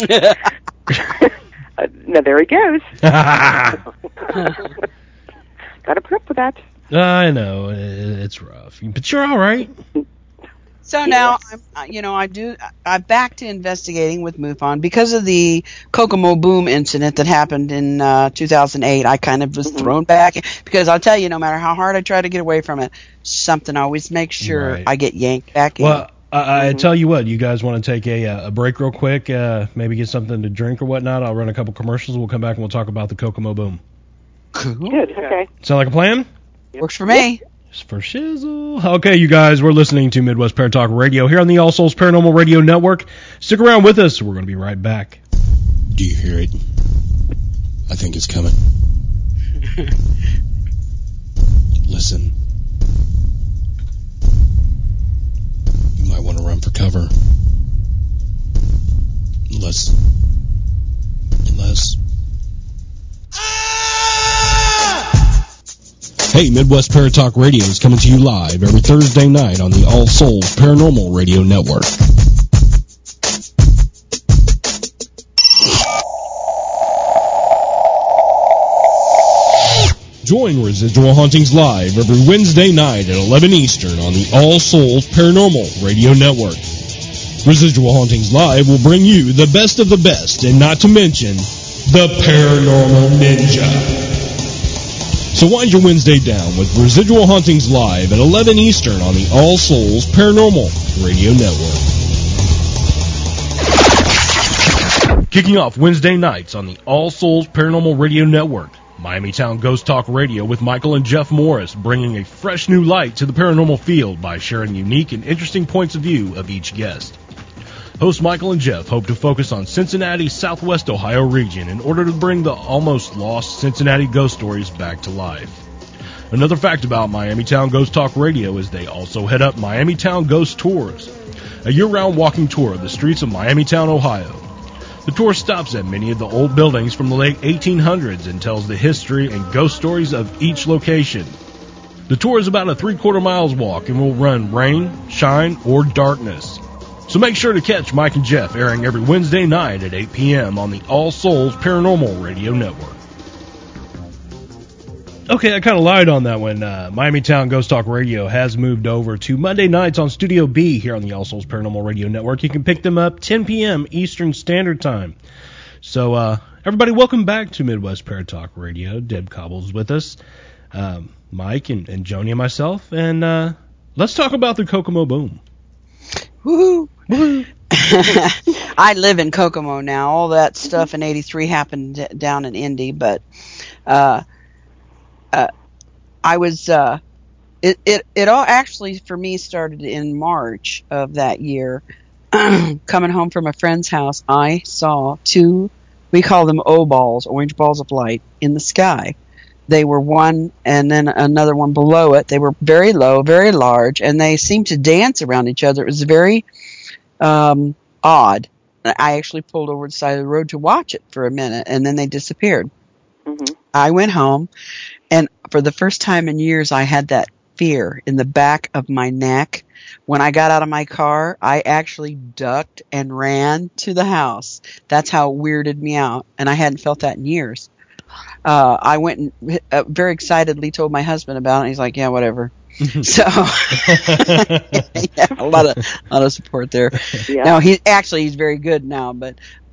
S5: Now, there he goes. Got to put up with that.
S3: I know it's rough, but you're all right.
S7: So now, I'm back to investigating with MUFON because of the Kokomo Boom incident that happened in 2008. I kind of was thrown back because I'll tell you, no matter how hard I try to get away from it, something always makes sure I get yanked back in.
S3: Well, I tell you what, you guys want to take a break real quick, maybe get something to drink or whatnot. I'll run a couple commercials. We'll come back and we'll talk about the Kokomo Boom.
S7: Cool.
S5: Good, okay.
S3: Sound like a plan?
S7: Works for me.
S3: For shizzle. Okay, you guys, we're listening to Midwest Paratalk Radio here on the All Souls Paranormal Radio Network. Stick around with us. We're going to be right back.
S8: Do you hear it? I think it's coming. Listen. You might want to run for cover. Unless... Hey, Midwest Paratalk Radio is coming to you live every Thursday night on the All Souls Paranormal Radio Network. Join Residual Hauntings live every Wednesday night at 11 Eastern on the All Souls Paranormal Radio Network. Residual Hauntings Live will bring you the best of the best, and not to mention, the Paranormal Ninja. So wind your Wednesday down with Residual Hauntings Live at 11 Eastern on the All Souls Paranormal Radio Network.
S3: Kicking off Wednesday nights on the All Souls Paranormal Radio Network, Miami Town Ghost Talk Radio with Michael and Jeff Morris, bringing a fresh new light to the paranormal field by sharing unique and interesting points of view of each guest. Hosts Michael and Jeff hope to focus on Cincinnati's Southwest Ohio region in order to bring the almost lost Cincinnati ghost stories back to life. Another fact about Miamitown Ghost Talk Radio is they also head up Miamitown Ghost Tours, a year-round walking tour of the streets of Miamitown, Ohio. The tour stops at many of the old buildings from the late 1800s and tells the history and ghost stories of each location. The tour is about a 3/4 miles walk and will run rain, shine, or darkness. So make sure to catch Mike and Jeff airing every Wednesday night at 8 p.m. on the All Souls Paranormal Radio Network. Okay, I kind of lied on that one. Miamitown Ghost Talk Radio has moved over to Monday nights on Studio B here on the All Souls Paranormal Radio Network. You can pick them up 10 p.m. Eastern Standard Time. So, everybody, welcome back to Midwest Paratalk Radio. Deb Cobble's with us, Mike and Joni and myself, and let's talk about the Kokomo Boom.
S7: Woohoo! Woohoo! I live in Kokomo now. All that stuff in '83 happened down in Indy, but I was it all actually for me started in March of that year. Coming home from a friend's house, I saw two, we call them O-balls, orange balls of light, in the sky. They were one and then another one below it. They were very low, very large, and they seemed to dance around each other. It was very odd. I actually pulled over to the side of the road to watch it for a minute, and then they disappeared. Mm-hmm. I went home, and for the first time in years, I had that fear in the back of my neck. When I got out of my car, I actually ducked and ran to the house. That's how it weirded me out, and I hadn't felt that in years. I went and very excitedly told my husband about it. He's like, "Yeah, whatever." So, yeah, a lot of support there. Yeah. No, he's very good now. But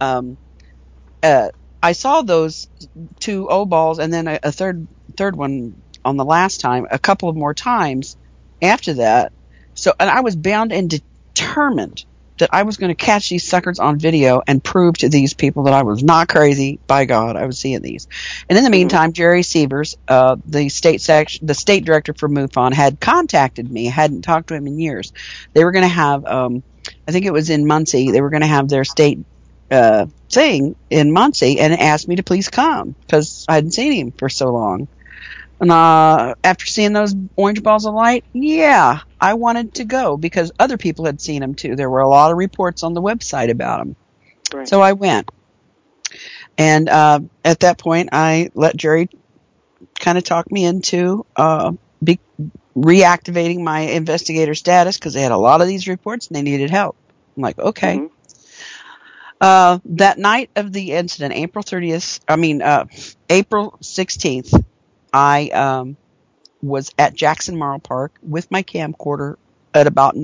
S7: I saw those two O-balls, and then a third one on the last time, a couple of more times after that. So, and I was bound and determined that I was going to catch these suckers on video and prove to these people that I was not crazy. By God, I was seeing these. And in the meantime, Jerry Sievers, the state director for MUFON, had contacted me. I hadn't talked to him in years. They were going to have, I think it was in Muncie, they were going to have their state thing in Muncie, and asked me to please come because I hadn't seen him for so long. And after seeing those orange balls of light, yeah, I wanted to go because other people had seen them too. There were a lot of reports on the website about them. Right. So I went. And at that point, I let Jerry kind of talk me into reactivating my investigator status because they had a lot of these reports and they needed help. I'm like, okay. Mm-hmm. That night of the incident, April 16th, I was at Jackson Marl Park with my camcorder at about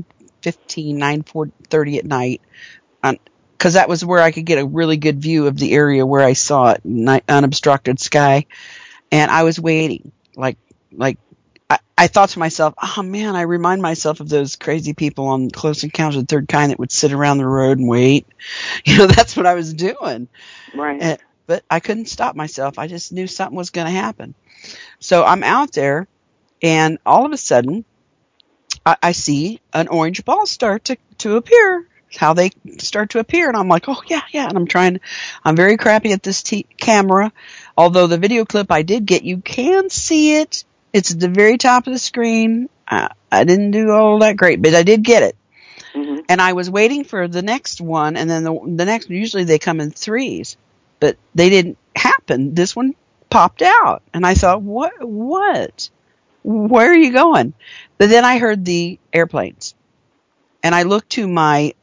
S7: 9:30 at night, because that was where I could get a really good view of the area where I saw it, unobstructed sky. And I was waiting, like I thought to myself, oh man, I remind myself of those crazy people on Close Encounters of the Third Kind that would sit around the road and wait. That's what I was doing. Right. But I couldn't stop myself. I just knew something was going to happen. So I'm out there, and all of a sudden, I see an orange ball start to appear. How they start to appear, and I'm like, oh yeah. And I'm very crappy at this camera. Although the video clip I did get, you can see it. It's at the very top of the screen. I didn't do all that great, but I did get it. Mm-hmm. And I was waiting for the next one, and then the next. Usually they come in threes. But they didn't happen. This one popped out. And I thought, what? Where are you going? But then I heard the airplanes. And I looked to my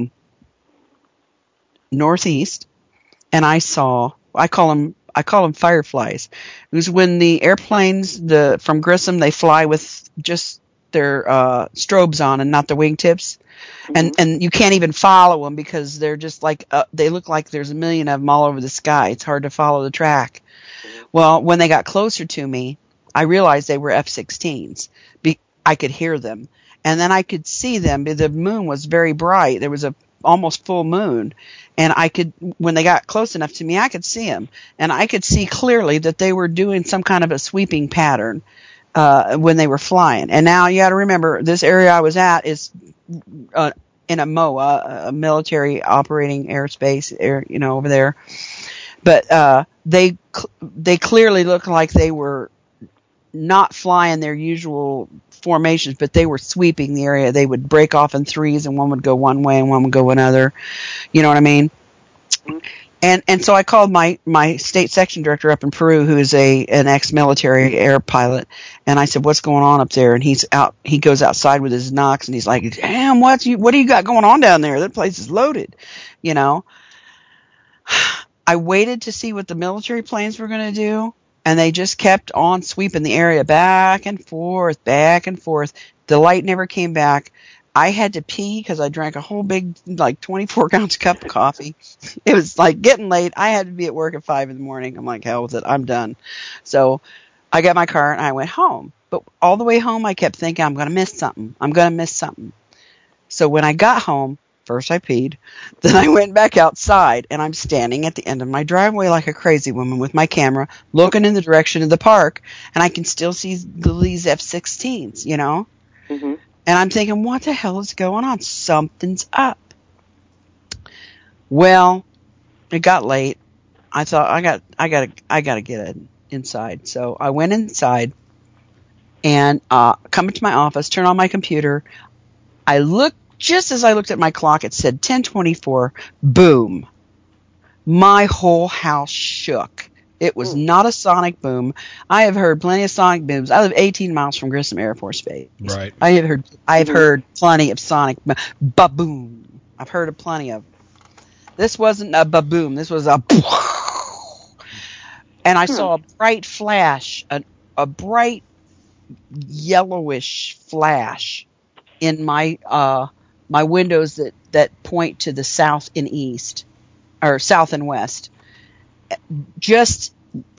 S7: northeast, and I saw, I call them fireflies. It was when the airplanes from Grissom, they fly with just their strobes on and not the wingtips. And you can't even follow them because they're just like, they look like there's a million of them all over the sky. It's hard to follow the track. Well, when they got closer to me, I realized they were F-16s. I could hear them. And then I could see them. The moon was very bright. There was a almost full moon. And when they got close enough to me, I could see them. And I could see clearly that they were doing some kind of a sweeping pattern when they were flying. And now you got to remember, this area I was at is in a MOA, a military operating airspace, over there. But they clearly looked like they were not flying their usual formations, but they were sweeping the area. They would break off in threes, and one would go one way and one would go another. You know what I mean? And so I called my state section director up in Peru, who is an ex-military air pilot, and I said, "What's going on up there?" And he goes outside with his Knox, and he's like, "Damn, what do you got going on down there? That place is loaded," I waited to see what the military planes were going to do, and they just kept on sweeping the area back and forth, back and forth. The light never came back. I had to pee because I drank a whole big, 24-ounce cup of coffee. It was getting late. I had to be at work at 5 in the morning. I'm like, hell with it. I'm done. So I got my car and I went home. But all the way home, I kept thinking, I'm going to miss something. I'm going to miss something. So when I got home, first I peed. Then I went back outside, and I'm standing at the end of my driveway like a crazy woman with my camera, looking in the direction of the park, and I can still see these F-16s, Mm-hmm. And I'm thinking, what the hell is going on? Something's up. Well, it got late. I thought I gotta get inside. So I went inside and come into my office, turn on my computer. Just as I looked at my clock, it said 10:24. Boom! My whole house shook. It was not a sonic boom. I have heard plenty of sonic booms. I live 18 miles from Grissom Air Force Base.
S3: Right.
S7: I have heard plenty of sonic ba-boom. I've heard of plenty of. This wasn't a ba-boom. This was a. And I saw a bright flash, a bright yellowish flash in my my windows that point to the south and east, or south and west. Just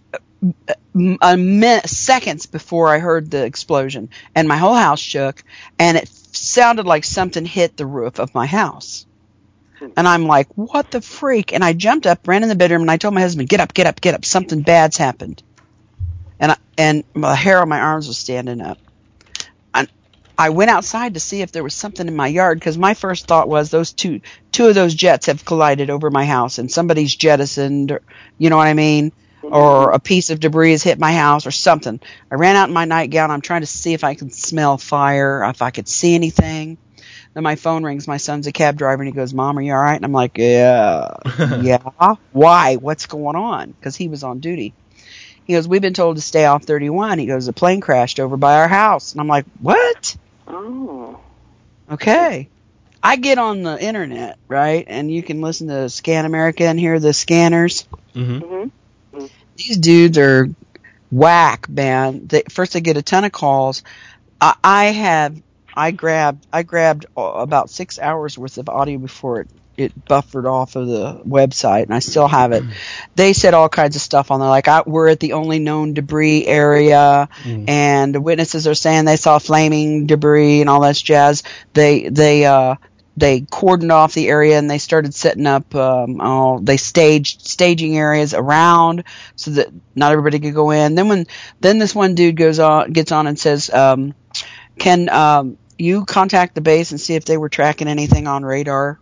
S7: seconds before I heard the explosion, and my whole house shook, and it sounded like something hit the roof of my house. And I'm like, what the freak? And I jumped up, ran in the bedroom, and I told my husband, get up, get up, get up. Something bad's happened. And the hair on my arms was standing up. I went outside to see if there was something in my yard, because my first thought was those two of those jets have collided over my house, and somebody's jettisoned, or, you know what I mean, or a piece of debris has hit my house or something. I ran out in my nightgown. I'm trying to see if I can smell fire, if I could see anything. Then my phone rings. My son's a cab driver, and he goes, "Mom, are you all right?" And I'm like, "Yeah." Yeah. Why? What's going on? Because he was on duty. He goes, "We've been told to stay off 31. He goes, "The plane crashed over by our house." And I'm like, "What?"
S5: Oh.
S7: Okay. I get on the internet, right? And you can listen to Scan America and hear the scanners.
S3: Mm-hmm.
S5: Mm-hmm.
S7: These dudes are whack, man. First they get a ton of calls. I grabbed about 6 hours worth of audio before it buffered off of the website, and I still have it. They said all kinds of stuff on there, like we're at the only known debris area, and the witnesses are saying they saw flaming debris and all that jazz. They cordoned off the area, and they started setting up. They staged staging areas around so that not everybody could go in. Then this one dude gets on and says, "Can you contact the base and see if they were tracking anything on radar?"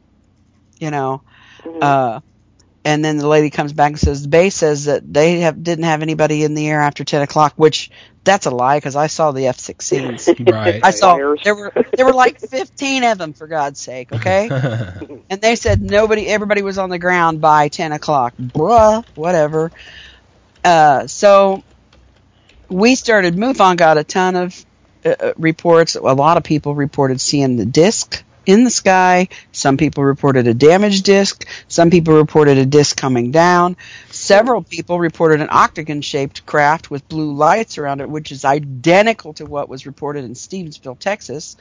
S7: And then the lady comes back and says the base says that they didn't have anybody in the air after 10 o'clock, which that's a lie, because I saw the F-16s.
S3: Right.
S7: I saw there were like 15 of them, for God's sake. Okay. And they said everybody was on the ground by 10 o'clock. Bruh, whatever. So we started. MUFON got a ton of reports. A lot of people reported seeing the disc in the sky. Some people reported a damaged disc. Some people reported a disc coming down. Several people reported an octagon-shaped craft with blue lights around it, which is identical to what was reported in Stevensville, Texas.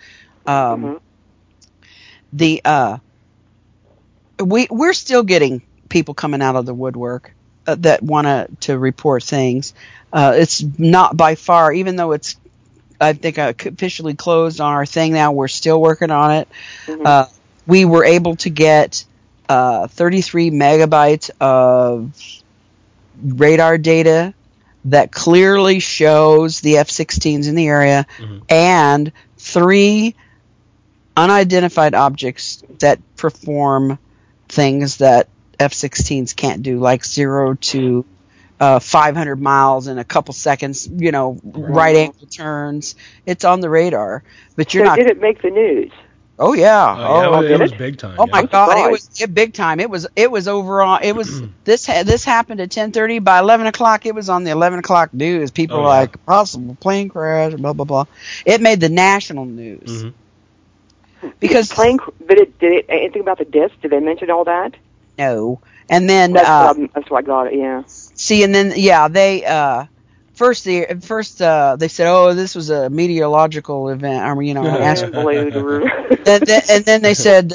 S7: We're still getting people coming out of the woodwork that want to report things. It's not by far, even though it's, I think, officially closed on our thing now. We're still working on it. We were able to get 33 megabytes of radar data that clearly shows the F-16s in the area, and 3 unidentified objects that perform things that F-16s can't do, like 0 to 500 miles in a couple seconds, right angle turns. It's on the radar, but you're not.
S5: Did it make the news?
S7: Oh yeah,
S3: it was big time.
S7: Oh my God, it was big time. It was over on. It was this happened at 10:30. By 11 o'clock, it was on the 11 o'clock news. People were like, possible plane crash, blah blah blah. It made the national news.
S5: Mm-hmm.
S7: Because
S5: did it anything about the disc? Did they mention all that?
S7: No. And then
S5: that's why I got it. Yeah.
S7: See, and then they first they said, oh, this was a meteorological event, or an astro. and then they said,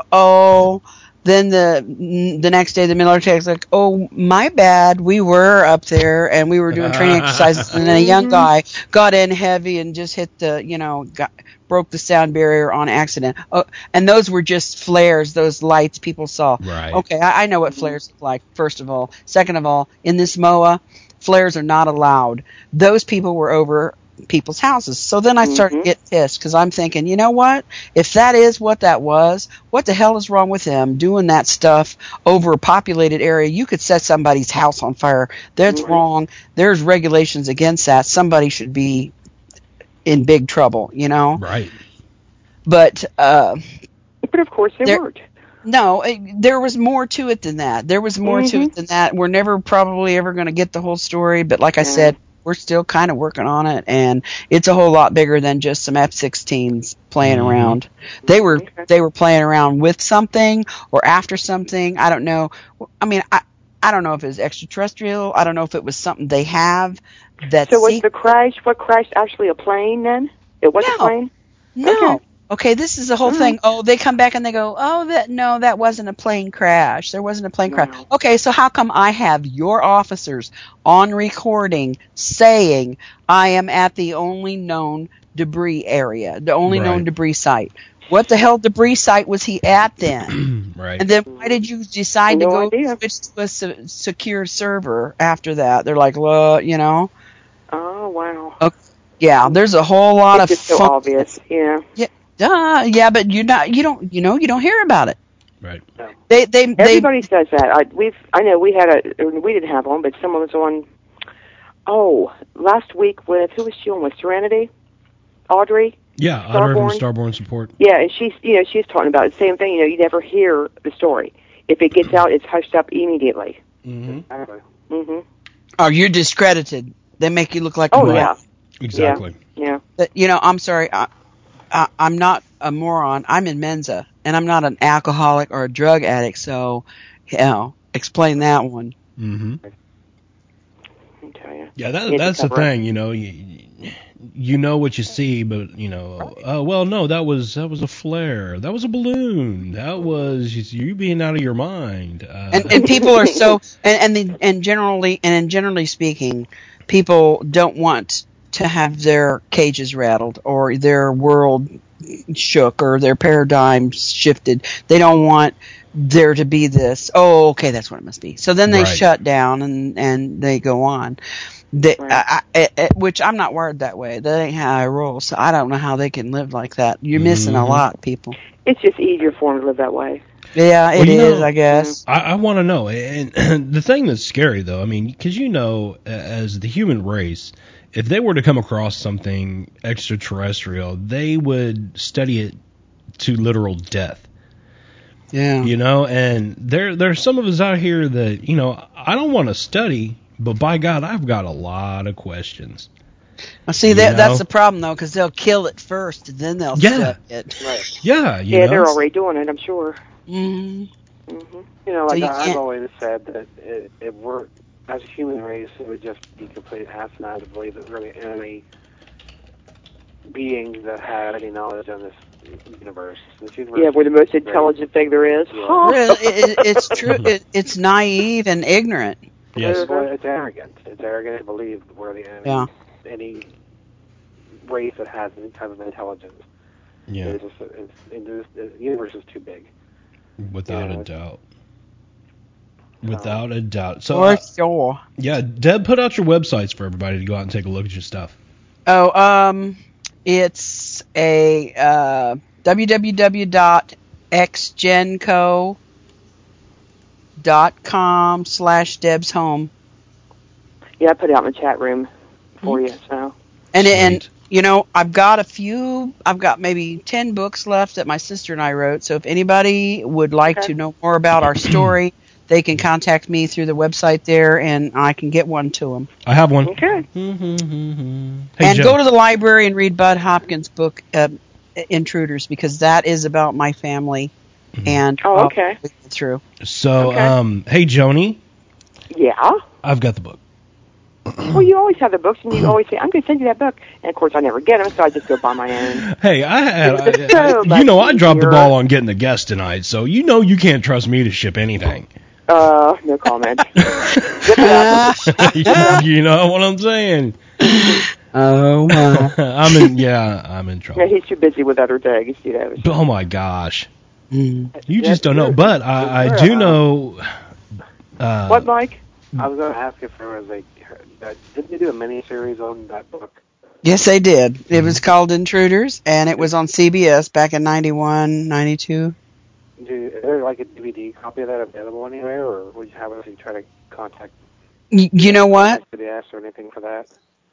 S7: then the next day the military was like, oh, my bad, we were up there and we were doing training exercises, and then a young guy got in heavy and just hit broke the sound barrier on accident. Oh, and those were just flares, those lights people saw.
S3: Right.
S7: Okay, I know what flares look like, first of all. Second of all, in this MOA, flares are not allowed. Those people were over people's houses. So then I started to get pissed because I'm thinking, you know what? If that is what that was, what the hell is wrong with them doing that stuff over a populated area? You could set somebody's house on fire. That's wrong. There's regulations against that. Somebody should be in big trouble,
S3: Right.
S7: But
S5: of course they weren't.
S7: No, there was more to it than that. We're never probably ever going to get the whole story, but like I said, we're still kind of working on it, and it's a whole lot bigger than just some F-16s playing around. They were playing around with something or after something. I don't know. I mean, I don't know if it was extraterrestrial. I don't know if it was something they have.
S5: So was the crash? What crashed? Actually, a plane? Then it was a plane.
S7: No. Okay, this is the whole thing. Oh, they come back and they go, oh, that wasn't a plane crash. There wasn't a plane crash. Okay, so how come I have your officers on recording saying I am at the only known debris area, the only known debris site? What the hell debris site was he at then?
S3: Right.
S7: And then why did you decide to go switch to a secure server after that? They're like, well,
S5: Oh, wow.
S7: Okay, yeah, there's a whole lot of
S5: just so obvious. Yeah.
S7: Yeah, but you don't hear about it.
S3: Right.
S5: Everybody says that. I know we didn't have one, but someone was on. Oh, last week who was she on with Serenity? Audrey.
S3: Yeah, Audrey from Starborn Support.
S5: Yeah, and she's talking about the same thing. You never hear the story. If it gets out, it's hushed up immediately.
S7: Oh, you're discredited. They make you look like
S5: a yeah.
S3: Exactly.
S5: Yeah.
S7: I'm sorry. I'm not a moron. I'm in Mensa, and I'm not an alcoholic or a drug addict. So, explain that one.
S3: Mm-hmm.
S5: I tell you.
S3: Yeah, that's the thing. You know what you see, but well, no, that was a flare. That was a balloon. That was you being out of your mind.
S7: And people are so and generally speaking, people don't want to have their cages rattled or their world shook or their paradigm shifted. They don't want there to be this, oh, okay, that's what it must be. So then they shut down and they go on. Which I'm not wired that way. That ain't how I roll. So I don't know how they can live like that. You're missing a lot, people.
S5: It's just easier for them to live that way.
S7: Yeah, it is, I guess.
S3: I want to know. And the thing that's scary, though, I mean, because as the human race, if they were to come across something extraterrestrial, they would study it to literal death.
S7: Yeah.
S3: And there's some of us out here that, I don't want to study, but by God, I've got a lot of questions.
S7: Well, see, that's the problem, though, because they'll kill it first, and then they'll study it.
S4: Right.
S3: Yeah,
S5: they're already doing it, I'm sure.
S7: Mm-hmm.
S5: Mm-hmm.
S4: I've always said that it were as a human race, it would just be complete asinine to believe that really any being that had any knowledge on this universe.
S5: We're the most intelligent thing there is.
S7: Yeah. It's true. It's naive and ignorant.
S3: Yes.
S4: It's arrogant. It's arrogant to believe we're the enemy.
S7: Yeah.
S4: Any race that has any type of intelligence.
S3: Yeah.
S4: The universe is too big.
S3: Without a doubt. Without a doubt. So,
S7: for sure.
S3: Yeah, Deb, put out your websites for everybody to go out and take a look at your stuff.
S7: Oh, It's a www.xgenco.com/Deb's Home.
S5: Yeah, I put it out in the chat room for you. So.
S7: And you know, I've got maybe 10 books left that my sister and I wrote. So if anybody would like to know more about our story, they can contact me through the website there, and I can get one to them.
S3: I have one.
S5: Okay.
S7: Hey, go to the library and read Bud Hopkins' book, Intruders, because that is about my family. And
S5: okay.
S7: Through.
S3: So, hey, Joni.
S5: Yeah?
S3: I've got the book.
S5: Well, you always have the books, and you always say, I'm going to send you that book. And, of course, I never get them, so I just go buy my own.
S3: Hey, I dropped the ball on getting the guest tonight, so you know you can't trust me to ship anything.
S5: No comment.
S3: You know what I'm saying?
S7: Oh, my.
S3: I'm in trouble.
S5: Yeah, he's too busy with other things, you know.
S3: Oh, my gosh. You just don't know. But I do know...
S5: what, Mike?
S4: I was going to ask if there was didn't they do a mini-series on that book?
S7: Yes, they did. It was called Intruders, and it was on CBS back in 91, 92.
S4: Is there like a DVD copy of that available anywhere, or would you have us try to contact?
S7: You know what?
S4: CBS or anything for that?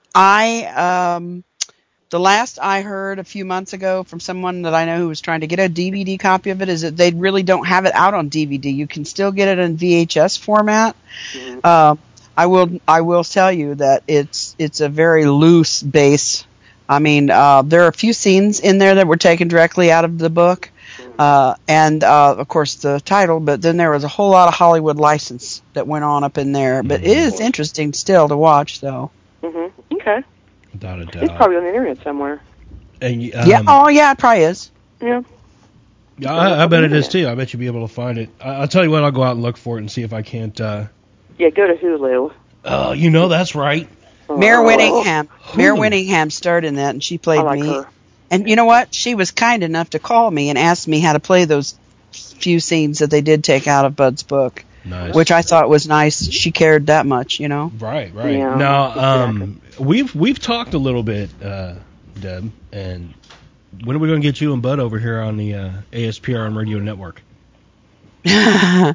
S7: The last I heard a few months ago from someone that I know who was trying to get a DVD copy of it is that they really don't have it out on DVD. You can still get it in VHS format. Mm-hmm. I will tell you that it's a very loose base. I mean, there are a few scenes in there that were taken directly out of the book, and of course the title. But then there was a whole lot of Hollywood license that went on up in there. But it is interesting still to watch, though.
S5: Mm-hmm. Okay.
S3: Without a doubt.
S5: It's probably on the internet somewhere.
S3: And,
S7: yeah. Oh, yeah. It probably is.
S5: Yeah.
S3: I bet it is too. I bet you'll be able to find it. I'll tell you what. I'll go out and look for it and see if I can't.
S5: Yeah, go to Hulu.
S3: Oh, you know that's right.
S7: Mare Winningham. Mare Winningham starred in that, and she played me. Her. And you know what? She was kind enough to call me and ask me how to play those few scenes that they did take out of Bud's book.
S3: Nice.
S7: Which I thought was nice. She cared that much, you know.
S3: Right.
S5: Yeah,
S3: now, we've talked a little bit, Deb, and when are we going to get you and Bud over here on the ASPRN Radio Network?
S5: For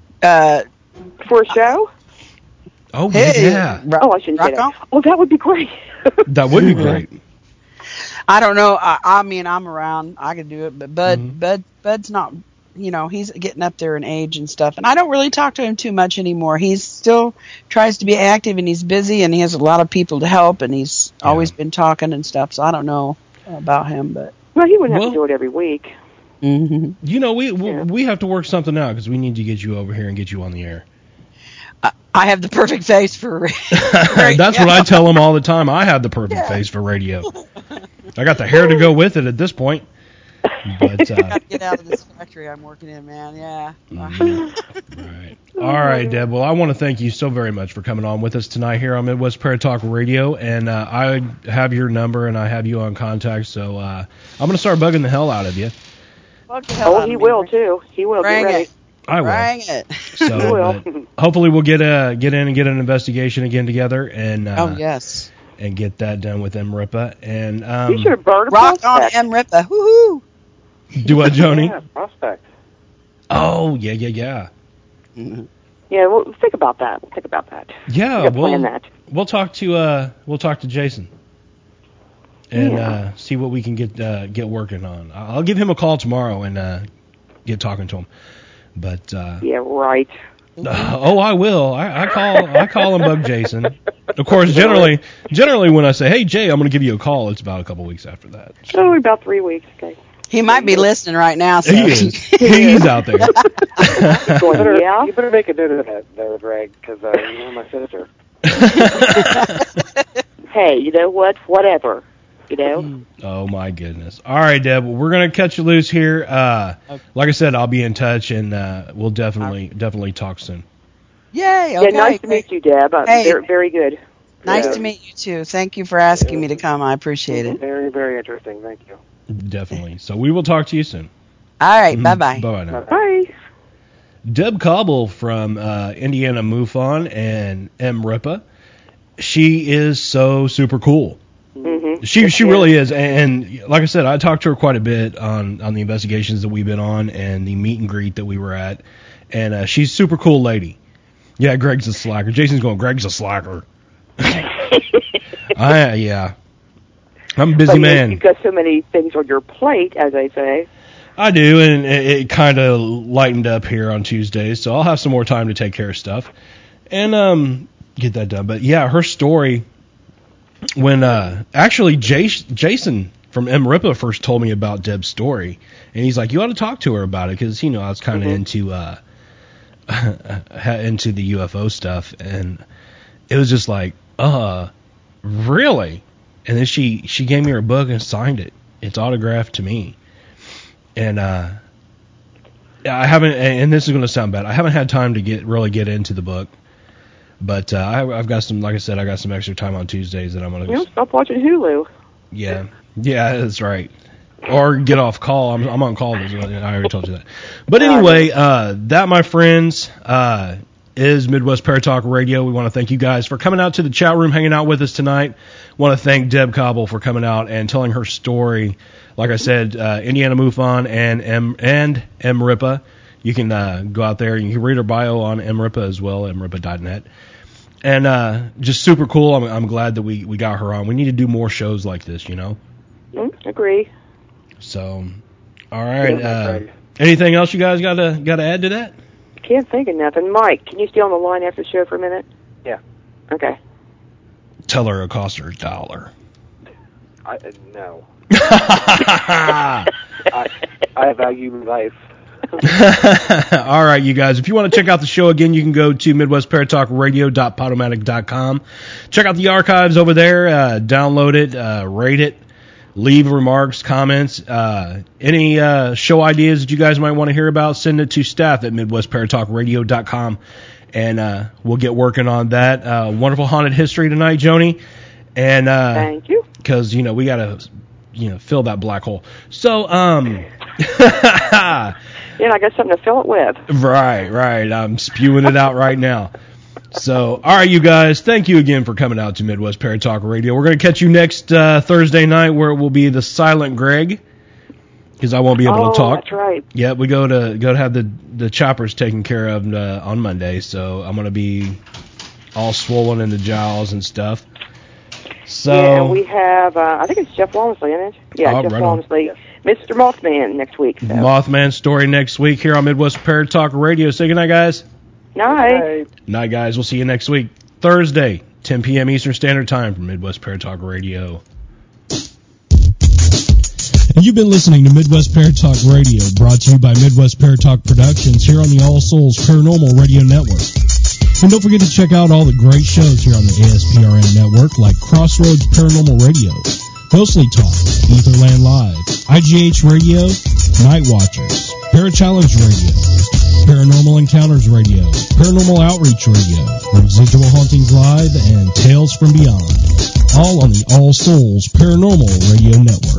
S5: a show?
S3: Oh, hey, yeah.
S5: I shouldn't say that. Oh, that would be great.
S3: That would be great.
S7: I don't know. I mean, I'm around. I could do it, but Bud's not. You know, he's getting up there in age and stuff, and I don't really talk to him too much anymore. He still tries to be active, and he's busy, and he has a lot of people to help, and he's always been talking and stuff. So I don't know about him, but
S5: well, he wouldn't have to do it every week.
S7: Mm-hmm.
S3: You know, we have to work something out because we need to get you over here and get you on the air.
S7: I have the perfect face for radio.
S3: That's what I tell him all the time. I have the perfect face for radio. I got the hair to go with it at this point. But
S7: I gotta get out of this factory I'm working in, man. Yeah.
S3: Right. All right, Deb. Well, I want to thank you so very much for coming on with us tonight here on Midwest Prayer Talk Radio. And I have your number and I have you on contact, so I'm going to start bugging the hell out of you.
S5: He will too. He will.
S7: Bring
S5: get ready.
S7: it.
S3: I will.
S7: Bring it.
S3: So hopefully we'll get in and get an investigation again together and
S7: yes.
S3: And get that done with MRIPA. And
S5: you should have burned a
S7: rock
S5: prospect.
S7: on MRIPA. Woohoo!
S3: Do what, Joni?
S4: Yeah, prospect.
S3: Oh, yeah.
S5: Mm-hmm. Yeah, well, think about that.
S3: Yeah,
S5: plan that.
S3: We'll talk to Jason and see what we can get working on. I'll give him a call tomorrow and get talking to him. But
S5: yeah, right.
S3: I will. I call and bug Jason. Of course, generally when I say, "Hey Jay, I'm going to give you a call," it's about a couple weeks after that. So.
S5: Oh, about 3 weeks. Okay.
S7: He might be listening right now. So.
S3: He is. He's out there.
S4: You better make a note of that, there, Greg, because you know my sister.
S5: Hey, you know what? Whatever. You know?
S3: Oh, my goodness. All right, Deb. Well, we're going to cut you loose here. Like I said, I'll be in touch, and we'll definitely talk soon.
S7: Yay. Okay.
S5: Yeah, nice to meet you, Deb. Very, very good.
S7: Nice to meet you, too. Thank you for asking me to come. I appreciate it.
S4: Very, very interesting. Thank you.
S3: Definitely. So we will talk to you soon.
S7: All right. Bye-bye.
S3: Bye-bye now.
S5: Bye.
S3: Deb Cobble from Indiana MUFON and MRIPA. She is so super cool.
S5: Mm-hmm.
S3: She really is, and like I said, I talked to her quite a bit on the investigations that we've been on and the meet and greet that we were at, and she's a super cool lady. Yeah, Greg's a slacker. Jason's going, Greg's a slacker. Yeah. I'm a busy man.
S5: You've got so many things on your plate, as they say.
S3: I do, and it kind of lightened up here on Tuesdays, so I'll have some more time to take care of stuff and get that done. But yeah, her story, when actually Jason from MRIPA first told me about Deb's story, and he's like, you ought to talk to her about it, because, you know, I was kind of into the UFO stuff, and it was just like, really? And then she gave me her book and signed it. It's autographed to me. And I haven't, and this is going to sound bad, I haven't had time to really get into the book, but I've got some, like I said, I got some extra time on Tuesdays that I'm going to
S5: stop watching Hulu.
S3: Yeah, that's right. Or get off call. I'm on call. I already told you that. But anyway, that, my friends, is Midwest Paratalk Radio. We want to thank you guys for coming out to the chat room, hanging out with us tonight. Want to thank Deb Cobble for coming out and telling her story. Like I said, Indiana MUFON and MRIPA. You can go out there and you can read her bio on MRIPA as well, mripa.net. And just super cool. I'm glad that we got her on. We need to do more shows like this, you know?
S5: Agree.
S3: So, all right. Anything else you guys got to add to that?
S5: Can't think of nothing. Mike, can you stay on the line after the show for a minute?
S4: Yeah.
S5: Okay.
S3: Tell her it cost her $1.
S4: No. I value life.
S3: All right, you guys. If you want to check out the show again, you can go to MidwestParatalkRadio.podomatic.com. Check out the archives over there. Download it. Rate it. Leave remarks, comments, any show ideas that you guys might want to hear about, send it to staff at MidwestParatalkRadio.com, and we'll get working on that. Wonderful haunted history tonight, Joni. And
S5: thank you.
S3: Because, we got to, fill that black hole. So,
S5: I got something to fill it with.
S3: Right. I'm spewing it out right now. So, all right, you guys, thank you again for coming out to Midwest Paratalk Radio. We're going to catch you next Thursday night, where it will be the silent Greg, because I won't be able to talk.
S5: That's right.
S3: Yeah, we go to have the choppers taken care of on Monday, so I'm going to be all swollen in the jowls and stuff. So
S5: yeah, and we have, I think it's Jeff Walmsley, isn't it? Yeah, Jeff Walmsley. Yes. Mr. Mothman next week. So.
S3: Mothman story next week here on Midwest Paratalk Radio. Say goodnight, guys.
S5: Night.
S3: Night, guys. We'll see you next week. Thursday, 10 p.m. Eastern Standard Time from Midwest Paratalk Radio.
S8: And you've been listening to Midwest Paratalk Radio, brought to you by Midwest Paratalk Productions here on the All Souls Paranormal Radio Network. And don't forget to check out all the great shows here on the ASPRN network, like Crossroads Paranormal Radio, Ghostly Talk, Etherland Live, IGH Radio, Night Watchers, Parachallenge Radio, Paranormal Encounters Radio, Paranormal Outreach Radio, Residual Hauntings Live, and Tales from Beyond, all on the All Souls Paranormal Radio Network.